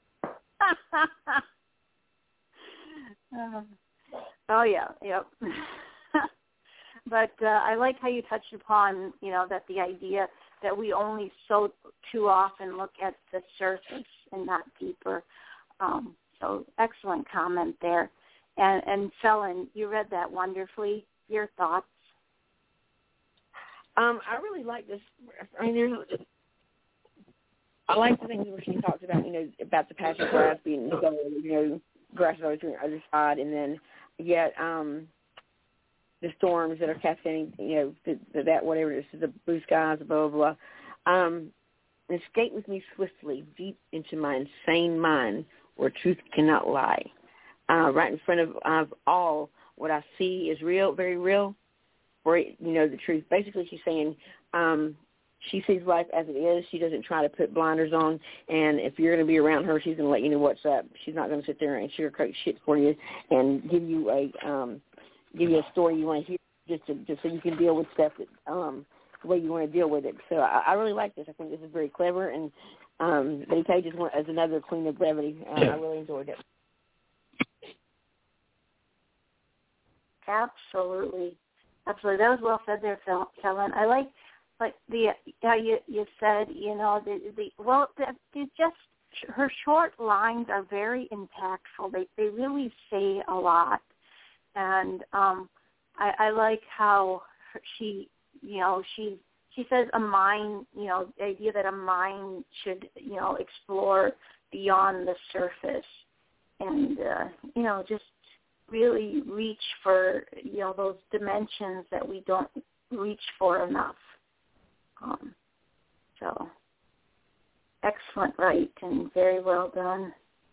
uh, oh, yeah, yep. But uh, I like how you touched upon, you know, that the idea that we only so too often look at the surface and not deeper. Um, so excellent comment there. And, and Fallon, you read that wonderfully. Your thoughts? Um, I really like this. I mean, there's, I like the things where she talks about, you know, about the patch of grass being, you know, grass is always on the other side, and then yet um, the storms that are cascading, you know, the, the, that whatever it is, the blue skies, blah, blah, blah. Um, escape with me swiftly, deep into my insane mind where truth cannot lie. Uh, right in front of, of all what I see is real, very real, or, you know, the truth. Basically, she's saying um, she sees life as it is. She doesn't try to put blinders on, and if you're going to be around her, she's going to let you know what's up. She's not going to sit there and sugarcoat shit for you and give you a um, give you a story you want to hear just to, just so you can deal with stuff that, um, the way you want to deal with it. So I, I really like this. I think this is very clever, and um, Betty Page is, one, is another queen of brevity. Uh, I really enjoyed it. Absolutely, absolutely. That was well said there, Fallon. I like, like the how you you said, you know, the the well, the, the just her short lines are very impactful. They they really say a lot, and um, I, I like how she, you know, she she says a mind, you know, the idea that a mind should, you know, explore beyond the surface and, uh, you know, just really reach for, you know, those dimensions that we don't reach for enough. Um, so, excellent write and very well done.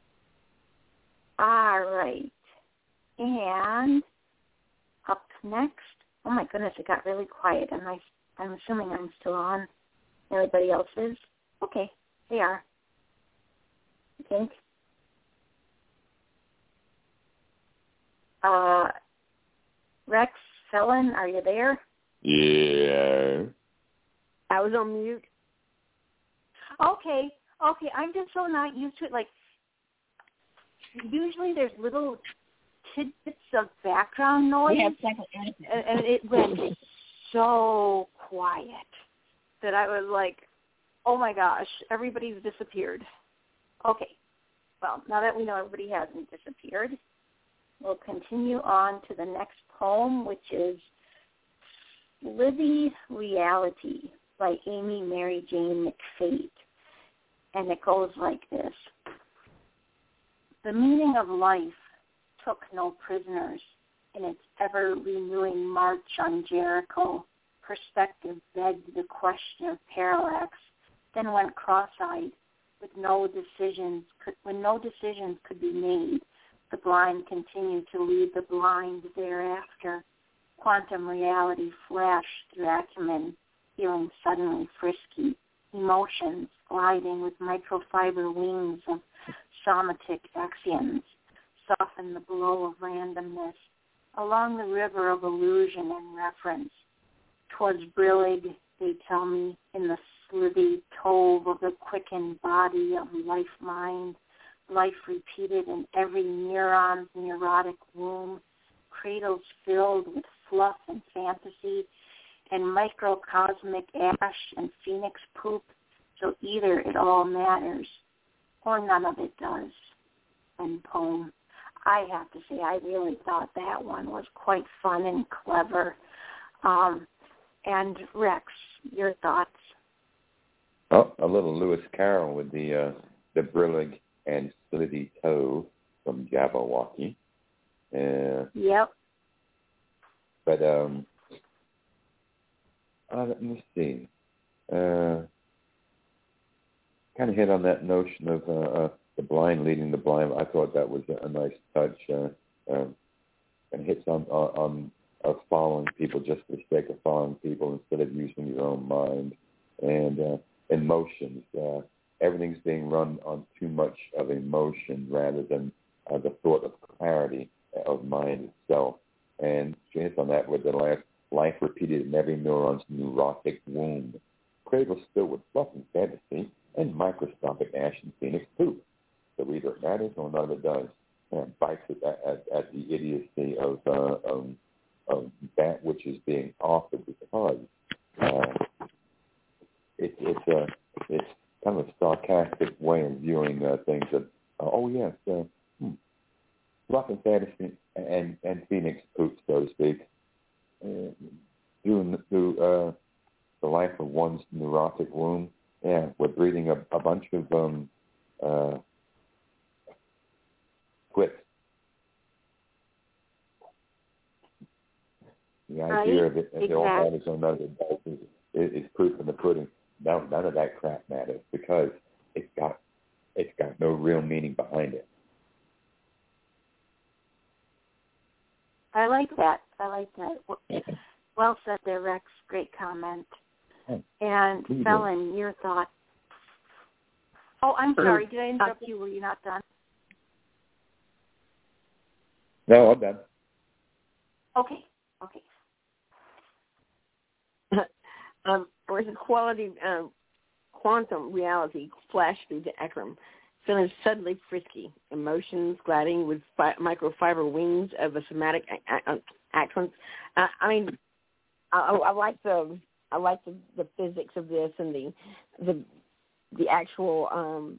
All right. And up next, oh my goodness, it got really quiet. Am I, I'm assuming I'm still on. Everybody else is? Okay, they are. I think. Uh, Rex, Felon, are you there? Yeah. I was on mute. Okay, okay. I'm just so not used to it. Like, usually there's little tidbits of background noise, Yeah, and, and it went so quiet that I was like, oh my gosh, everybody's disappeared. Okay, well, now that we know everybody hasn't disappeared, we'll continue on to the next poem, which is Slithy Reality by Amy Mary Jane McFate. And it goes like this. The meaning of life took no prisoners in its ever-renewing march on Jericho. Perspective begged the question of parallax, then went cross-eyed with no decisions. Could, when no decisions could be made, the blind continued to lead the blind thereafter. Quantum reality flashed through acumen, feeling suddenly frisky. Emotions gliding with microfiber wings of somatic axioms soften the blow of randomness along the river of illusion and reference. Towards Brillig, they tell me, in the slithy tove of the quickened body of life-mind, life repeated in every neuron's neurotic womb, cradles filled with fluff and fantasy, and microcosmic ash and phoenix poop, so either it all matters or none of it does. End poem. I have to say, I really thought that one was quite fun and clever. Um, and Rex, your thoughts? Oh, a little Lewis Carroll with the uh, the Brillig and Slithy Toe from Jabberwocky. Uh, yep. But um, uh, let me see. Uh, kind of hit on that notion of uh, uh, the blind leading the blind. I thought that was a, a nice touch, uh, um, and hits on on, on uh, following people just for the sake of following people instead of using your own mind and uh, emotions. Uh, everything's being run on too much of emotion rather than uh, the thought of clarity of mind itself. And she hits on that with the last life repeated in every neuron's neurotic womb. Cradle still with fluff and fantasy and microscopic ash and phoenix poop. So either it matters or none of it does. And it bites at, at, at the idiocy of, uh, um, of that which is being offered because uh, it, it's, a, it's kind of a sarcastic way of viewing uh, things that, uh, oh yes, uh, hmm, fluff and fantasy and, and phoenix poop, so to speak, uh, through, through uh, the life of one's neurotic womb. Yeah, we're breeding a, a bunch of um, uh, quits. The idea right. of it, exactly. it all matters or none of it does, is, is proof in the pudding. No, none of that crap matters because it's got it's got no real meaning behind it. I like that. I like that. Well said there, Rex. Great comment. And Felon, your thoughts? Oh, I'm sorry. Did I interrupt you? Were you not done? No, I'm done. Okay. Okay. um, whereas a quality um, quantum reality flashed through the Akram, feeling suddenly frisky, emotions gliding with fi- microfiber wings of a somatic accent. Uh, I mean, I, I like the I like the, the physics of this and the the the actual um,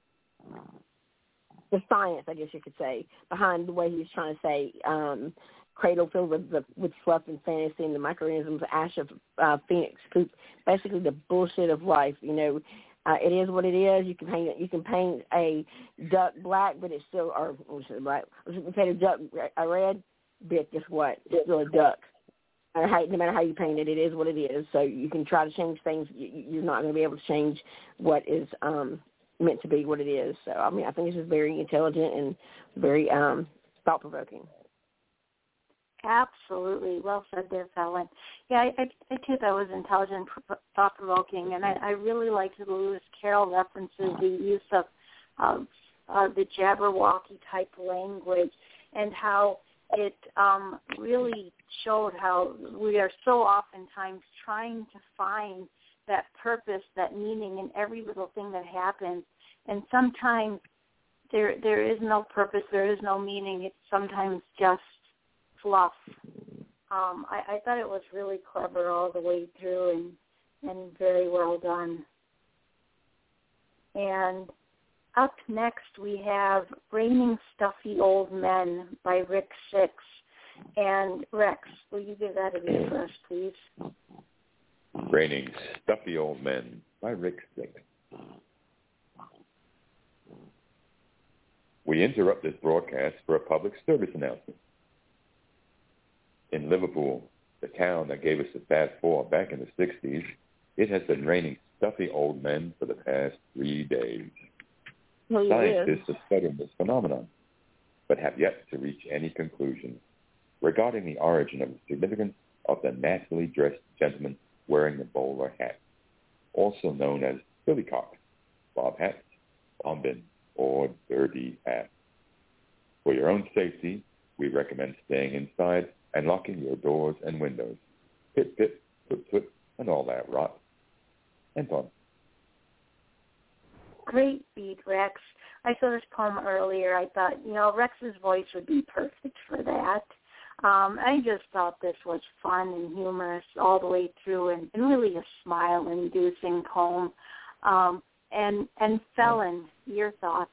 the science, I guess you could say, behind the way he's trying to say um, cradle filled with the, with fluff and fantasy and the microorganisms, ash of uh, phoenix poop, basically the bullshit of life. You know, uh, it is what it is. You can paint it. You can paint a duck black, but it's still, or what's it, black? You can paint a duck a red, but guess what? It's still a duck. No matter, how, no matter how you paint it, it is what it is. So you can try to change things. You're not going to be able to change what is um, meant to be what it is. So, I mean, I think this is very intelligent and very um, thought-provoking. Absolutely. Well said there, Fallon. Yeah, I, I, I too thought it was intelligent, thought-provoking, and I, I really liked the Lewis Carroll references, the use of, of uh, the Jabberwocky-type language, and how it um, really showed how we are so oftentimes trying to find that purpose, that meaning in every little thing that happens, and sometimes there there is no purpose, there is no meaning. It's sometimes just fluff. Um, I, I thought it was really clever all the way through and, and very well done. And up next we have Raining Stuffy Old Men by Rick Six. And Rex, will you give that a read for us, please? Raining Stuffy Old Men by Rick Six. We interrupt this broadcast for a public service announcement. In Liverpool, the town that gave us the Fast Four back in the sixties, it has been raining stuffy old men for the past three days. Well, Scientists have studied this phenomenon, but have yet to reach any conclusion regarding the origin of the significance of the nattily dressed gentleman wearing the bowler hat, also known as billycock, bob hats, bombin, or dirty hat. For your own safety, we recommend staying inside and locking your doors and windows. Pip, pip, twit, twit, and all that rot. And fun. Great beat, Rex. I saw this poem earlier. I thought, you know, Rex's voice would be perfect for that. Um, I just thought this was fun and humorous all the way through, and, and really a smile-inducing poem. Um, and and Fallon, your thoughts?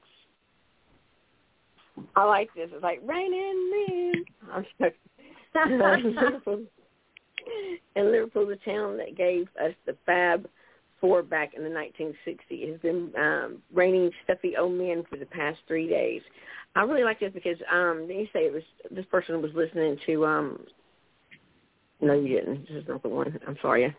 I like this. It's like raining men. I'm sorry. Liverpool, and Liverpool, the town that gave us the Fab Four back in the nineteen sixties, has been um, raining stuffy old men for the past three days. I really like this because um, you say it was this person was listening to. Um, no, you didn't. This is not the one. I'm sorry.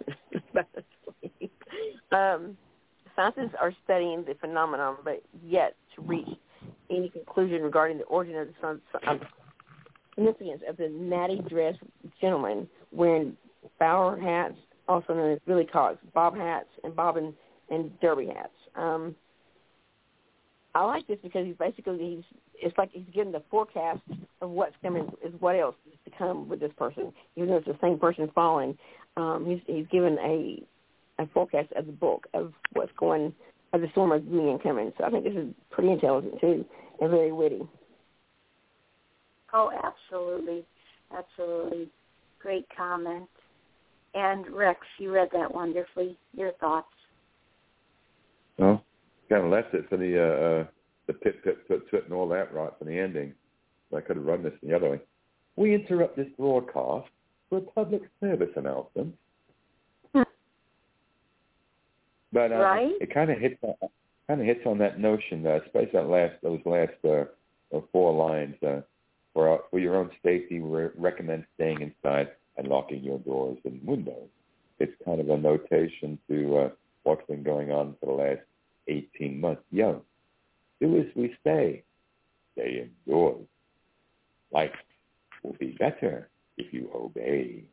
um, scientists are studying the phenomenon, but yet to reach any conclusion regarding the origin of the sun. Um, significance of the natty dressed gentleman wearing Bauer hats, also known as billycocks, bob hats, and bobbin and derby hats. Um, I like this because he's basically he's it's like he's giving the forecast of what's coming, is what else is to come with this person. Even though it's the same person falling, um, he's he's given a a forecast of the book of what's going of the storm of men coming. So I think this is pretty intelligent too and very witty. Oh, absolutely. Absolutely. Great comment. And Rex, you read that wonderfully. Your thoughts? Well, kind of left it for the uh, uh, the pip, pip, pip, pip, and all that right for the ending. I could have run this the other way. We interrupt this broadcast for a public service announcement. Hmm. But uh, right? it kind of hits on, kind of hits on that notion, uh, especially that last those last uh, four lines. Uh, For, for your own safety, we recommend staying inside and locking your doors and windows. It's kind of a notation to uh, what's been going on for the last eighteen months. Yo, do as we say. Stay indoors. Life will be better if you obey.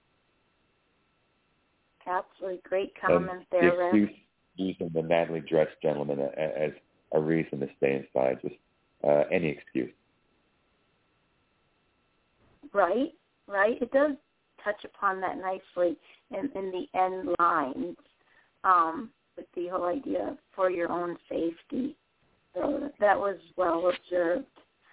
Absolutely. Great comment and there, the Rex. Using the nattily dressed gentleman as a reason to stay inside, just uh, any excuse. Right, right. It does touch upon that nicely in, in the end lines um, with the whole idea for your own safety. So that was well observed.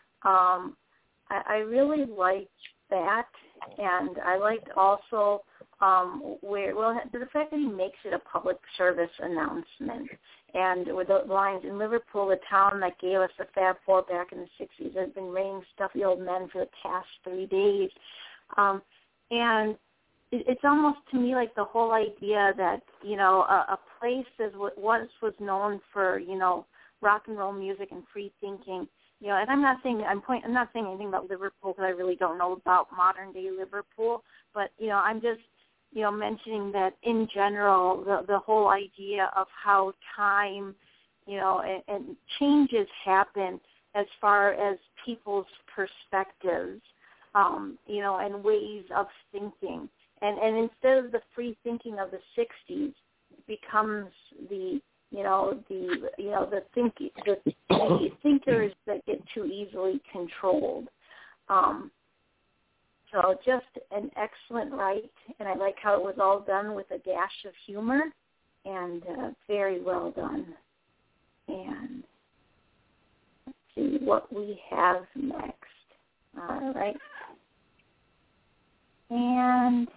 Um, I, I really liked that, and I liked also um, where, well, the fact that he makes it a public service announcement, and with the lines, in Liverpool, the town that gave us the Fab Four back in the sixties has been raining stuffy old men for the past three days. Um, and it, it's almost to me like the whole idea that, you know, a, a place as what once was known for, you know, rock and roll music and free thinking, you know, and I'm not saying, I'm point, I'm not saying anything about Liverpool because I really don't know about modern day Liverpool, but, you know, I'm just, you know, mentioning that in general, the, the whole idea of how time, you know, and, and changes happen as far as people's perspectives, um, you know, and ways of thinking. And, and instead of the free thinking of the sixties, it becomes the, you know, the, you know, the, think, the, the thinkers that get too easily controlled. Um, So just an excellent write, and I like how it was all done with a dash of humor, and uh, very well done. And let's see what we have next. All right. And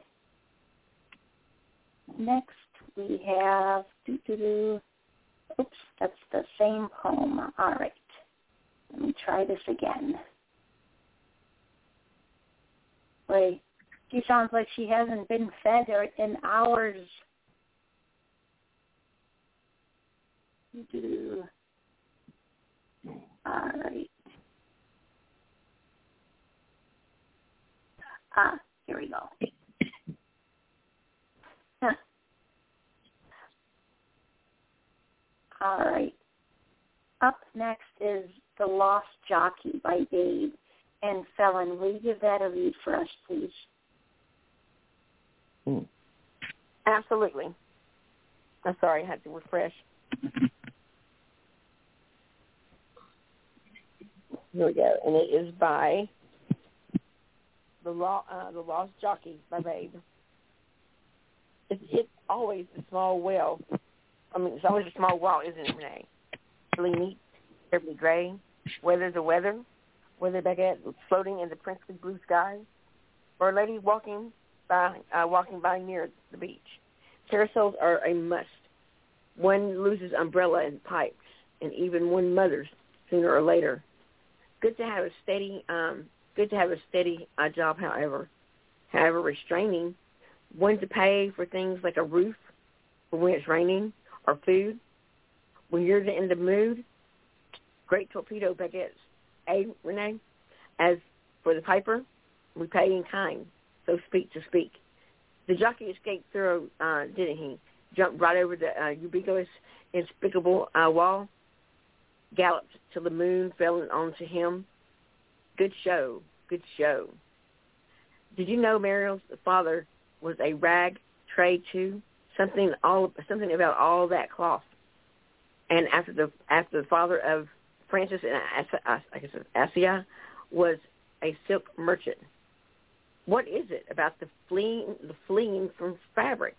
next we have, doo-doo-doo. Oops, that's the same poem. All right. Let me try this again. Wait, she sounds like she hasn't been fed in hours. All right. Ah, here we go. Huh. All right. Up next is The Lost Jockey by Babe. And Felon, will you give that a read for us, please? Hmm. Absolutely. I'm sorry, I had to refresh. Here we go. And it is by The, Law, uh, the Lost Jockey by Babe. It's, it's always a small well. I mean, it's always a small well, isn't it, Renee? Really neat, terribly gray. Weather's the weather. Whether Baguette floating in the princely blue sky, or a lady walking by, uh, walking by near the beach. Parasols are a must. One loses umbrella and pipes, and even one mothers sooner or later. Good to have a steady, um, good to have a steady uh, job. However, however restraining. One to pay for things like a roof for when it's raining, or food. When you're in the mood, great torpedo baguettes. Hey, Renee, as for the piper, we pay in kind, so speak to speak. The jockey escaped through, uh, didn't he? Jumped right over the uh, ubiquitous, inexplicable uh, wall, galloped till the moon fell onto him. Good show, good show. Did you know Mariel's father was a rag trade too? Something all, something about all that cloth. And after the after the father of Francis and I guess Assia was a silk merchant. What is it about the fleeing, the fleeing from fabric?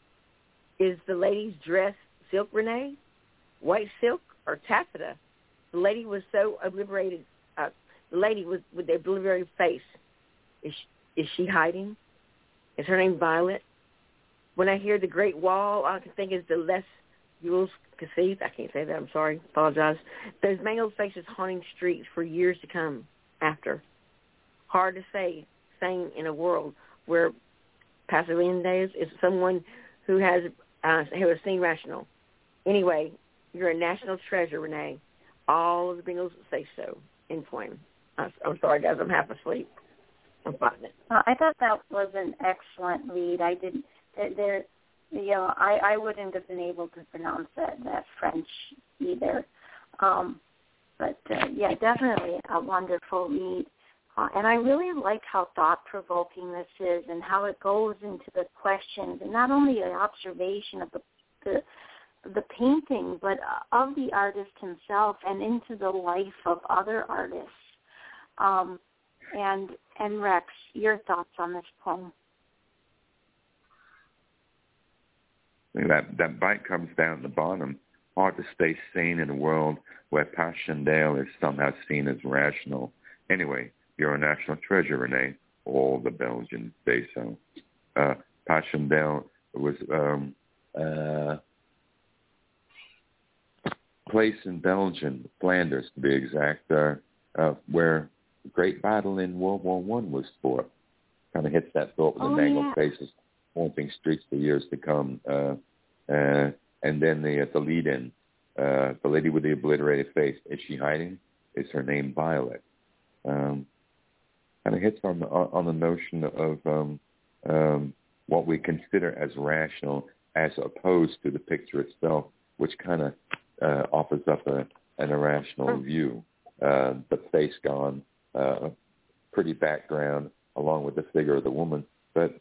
Is the lady's dress silk, Renee? White silk or taffeta? The lady was so obliterated. Uh, the lady was with the obliterated face. Is she, is she hiding? Is her name Violet? When I hear the Great Wall, all I can think is the Les Yules Cassis. I can't say that. I'm sorry. Apologize. Those mangled faces haunting streets for years to come after. Hard to say, saying in a world where Pasadena is someone who has uh, who has seen rational. Anyway, you're a national treasure, Renee. All of the Bengals say so. In poem. I'm sorry, guys. I'm half asleep. I'm finding it. Uh, I thought that was an excellent read. I did. There, you know, I, I wouldn't have been able to pronounce that that French either. Um, but uh, yeah, definitely a wonderful read. Uh, and I really like how thought-provoking this is and how it goes into the questions and not only the observation of the the, the painting, but of the artist himself and into the life of other artists. Um, and and Rex, your thoughts on this poem? That that bite comes down at the bottom. Hard to stay sane in a world where Passchendaele is somehow seen as rational. Anyway, you're a national treasure, Renee. All the Belgians say so. Uh, Passchendaele was um, uh, place in Belgium, Flanders to be exact, uh, uh, where the great battle in World War One was fought. Kind of hits that thought with oh, the mangled yeah. faces, haunting streets for years to come. Uh, uh, and then the, uh, the lead-in, uh, the lady with the obliterated face, is she hiding? Is her name Violet? Um, kind of hits on the, on the notion of um, um, what we consider as rational as opposed to the picture itself, which kind of uh, offers up a, an irrational view. Uh, the face gone, uh, pretty background, along with the figure of the woman, but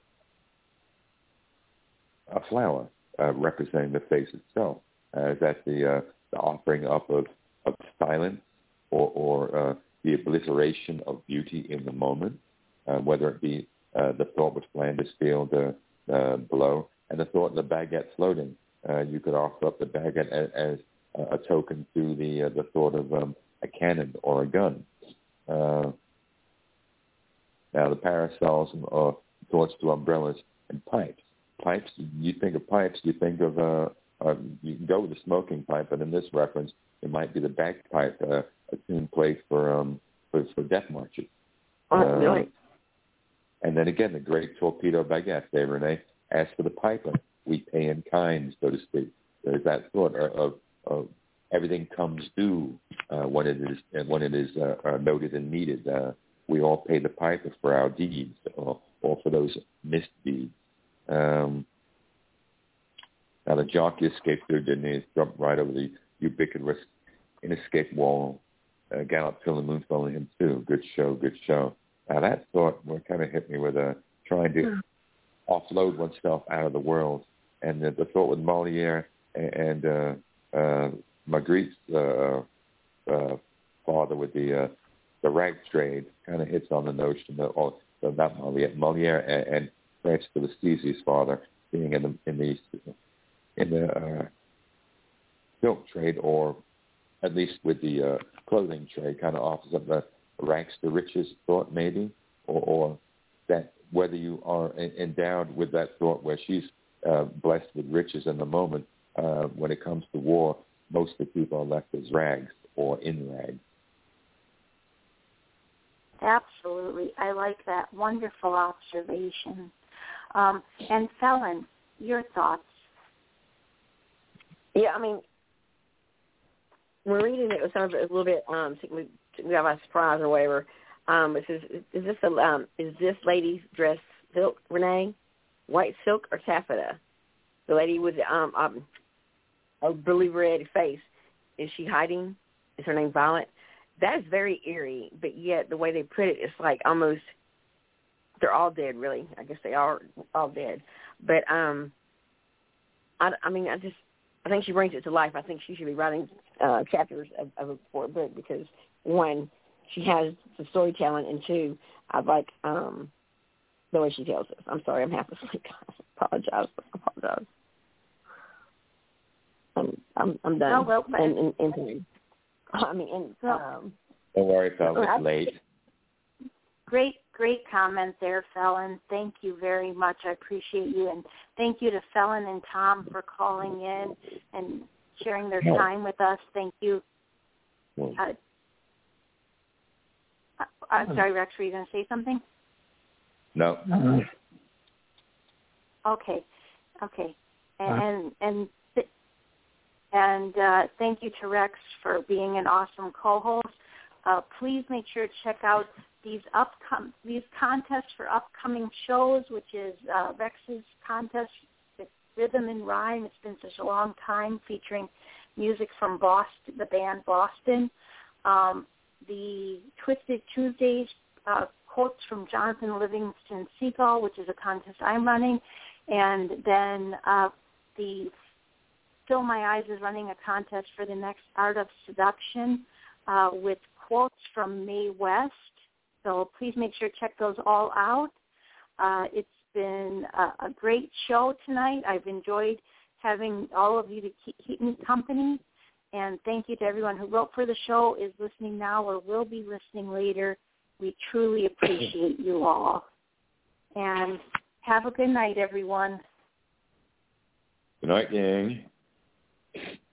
a flower uh, representing the face itself. Uh, is that the, uh, the offering up of, of silence or, or uh, the obliteration of beauty in the moment, uh, whether it be uh, the thought which Flanders Field uh, uh, below, and the thought of the baguette floating. Uh, you could offer up the baguette as, as a token to the uh, the thought of um, a cannon or a gun. Uh, now, the parasols are thoughts to umbrellas and pipes. Pipes, you think of pipes, you think of, uh, uh, you can go with the smoking pipe, but in this reference, it might be the bagpipe, uh, a tune played for, um, for, for death marches. Oh, uh, really? And then again, the great torpedo baguette, Dave Renee, as for the piper, we pay in kind, so to speak. There's that thought of, of, of everything comes due uh, when it is when it is uh, uh, noted and needed. Uh, we all pay the piper for our deeds, or, or for those misdeeds. Um, now the jockey escaped through, didn't he? He jumped right over the ubiquitous inescape wall. Uh, galloped till the moon fell on him too. Good show, good show. Now that thought kind of hit me with uh, trying to mm. offload oneself out of the world, and the, the thought with Moliere and, and uh, uh, Magritte's uh, uh, father with the uh, the rag trade kind of hits on the notion that, oh, not Moliere, Moliere and, and Francis of Assisi's father being in the in the in the uh, silk trade, or at least with the uh, clothing trade, kind of offers up the rags to riches thought, maybe, or, or that whether you are endowed with that thought where she's uh, blessed with riches in the moment, uh, when it comes to war, most of the people are left as rags or in rags. Absolutely. I like that. Wonderful observation. Um, and Felon, your thoughts? Yeah, I mean, we're reading it, it sounds a little bit, um, we, we have a surprise or whatever. Um, it says, is this a, um, is this lady's dress silk, Renee? White silk or taffeta? The lady with the, um, um, a really red face, is she hiding? Is her name Violet? That is very eerie, but yet the way they put it, it's like almost, they're all dead, really. I guess they are all dead. But, um, I, I mean, I just, I think she brings it to life. I think she should be writing uh, chapters of, of a for a book because, one, she has the storytelling, and two, I like um, the way she tells us. I'm sorry, I'm half asleep. I apologize. I apologize. I'm I'm, I'm done. Oh, well, and, and, and, I mean, and, um, don't worry, fellas, it's late. Great, great comment there, Felon. Thank you very much. I appreciate you. And thank you to Felon and Tom for calling in and sharing their time with us. Thank you. Uh, I'm sorry, Rex, were you going to say something? No. Okay. Okay. And, and, and uh, thank you to Rex for being an awesome co-host. Uh, please make sure to check out these upcom- these contests for upcoming shows, which is uh, Rex's contest with Rhythm and Rhyme. It's been such a long time, featuring music from Boston, the band Boston. Um, the Twisted Tuesdays, uh, quotes from Jonathan Livingston Seagull, which is a contest I'm running. And then uh, the Still My Eyes is running a contest for the next Art of Seduction uh, with quotes from Mae West. So please make sure to check those all out. Uh, it's been a, a great show tonight. I've enjoyed having all of you to keep, keep me company. And thank you to everyone who wrote for the show, is listening now, or will be listening later. We truly appreciate you all. And Have a good night, everyone. Good night, gang.